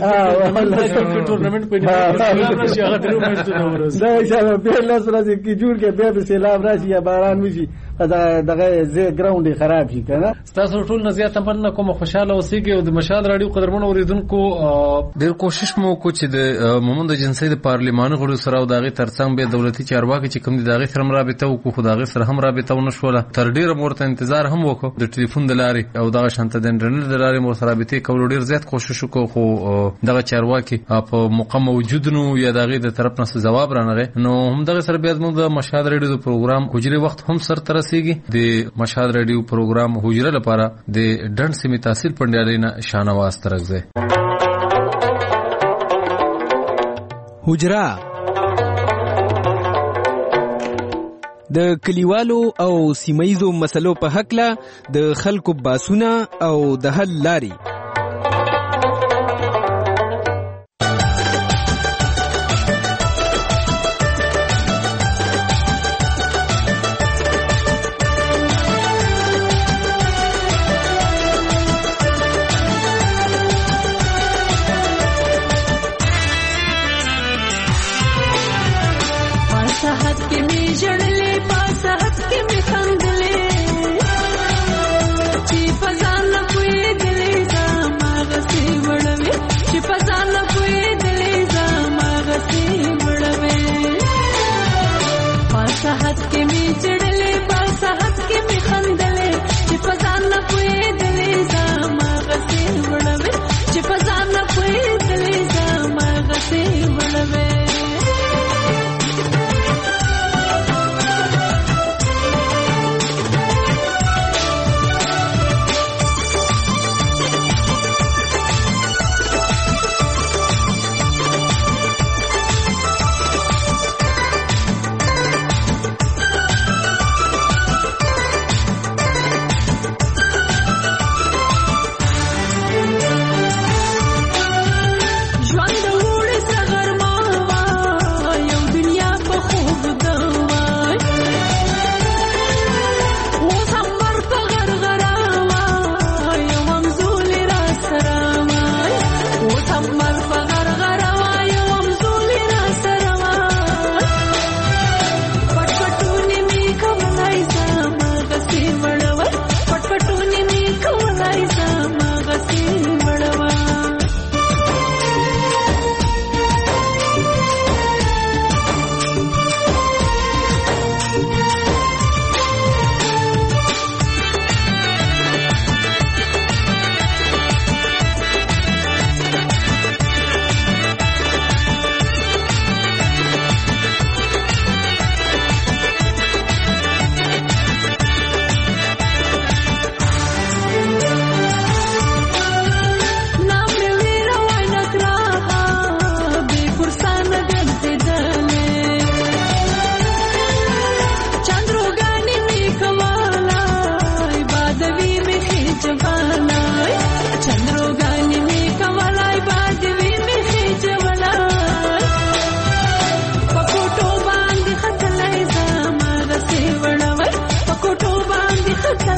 چې ټورنمنت په سیلاب راشي هغه درو مېشتونه ورځ دا چې په الله سره کې جوړ کې بیا سیلاب راشي یا باران وشي دا دغه زه ګراوند خراب شي کنه. تاسو ټول نه زیات مننه کوم خوشاله اوسئ او د مشال رادیو قدرمن اوریدونکو ډیر کوشش مو کو چې د مومند جنسي د پارلمان غړو سره او دغه ترڅنګ به دولتي چارواکي چې کوم دي دغه سره رابطه وکړو خو دغه سره هم رابطه ونشوله تر ډیره مورته انتظار هم وکړو د ټلیفون د لارې او دغه شانته د انټرنیټ د لارې مو سره رابطه کول ډیر زیات کوشش وکړو خو دغه چارواکي په موقع موجود نو یا دغه د طرف نه جواب رانغه نو هم دغه سره بیا موږ د مشهد رادیو د پروګرام حجره وخت هم سر تر د مشهد رادیو پروګرام حجره لپاره د ډنډ سیمې تحصیل پندیالینا شانواز ترغزه حجره د کلیوالو او سیمایزو مسلو په حق له د خلکو باسونه او د حل لاري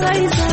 غیزه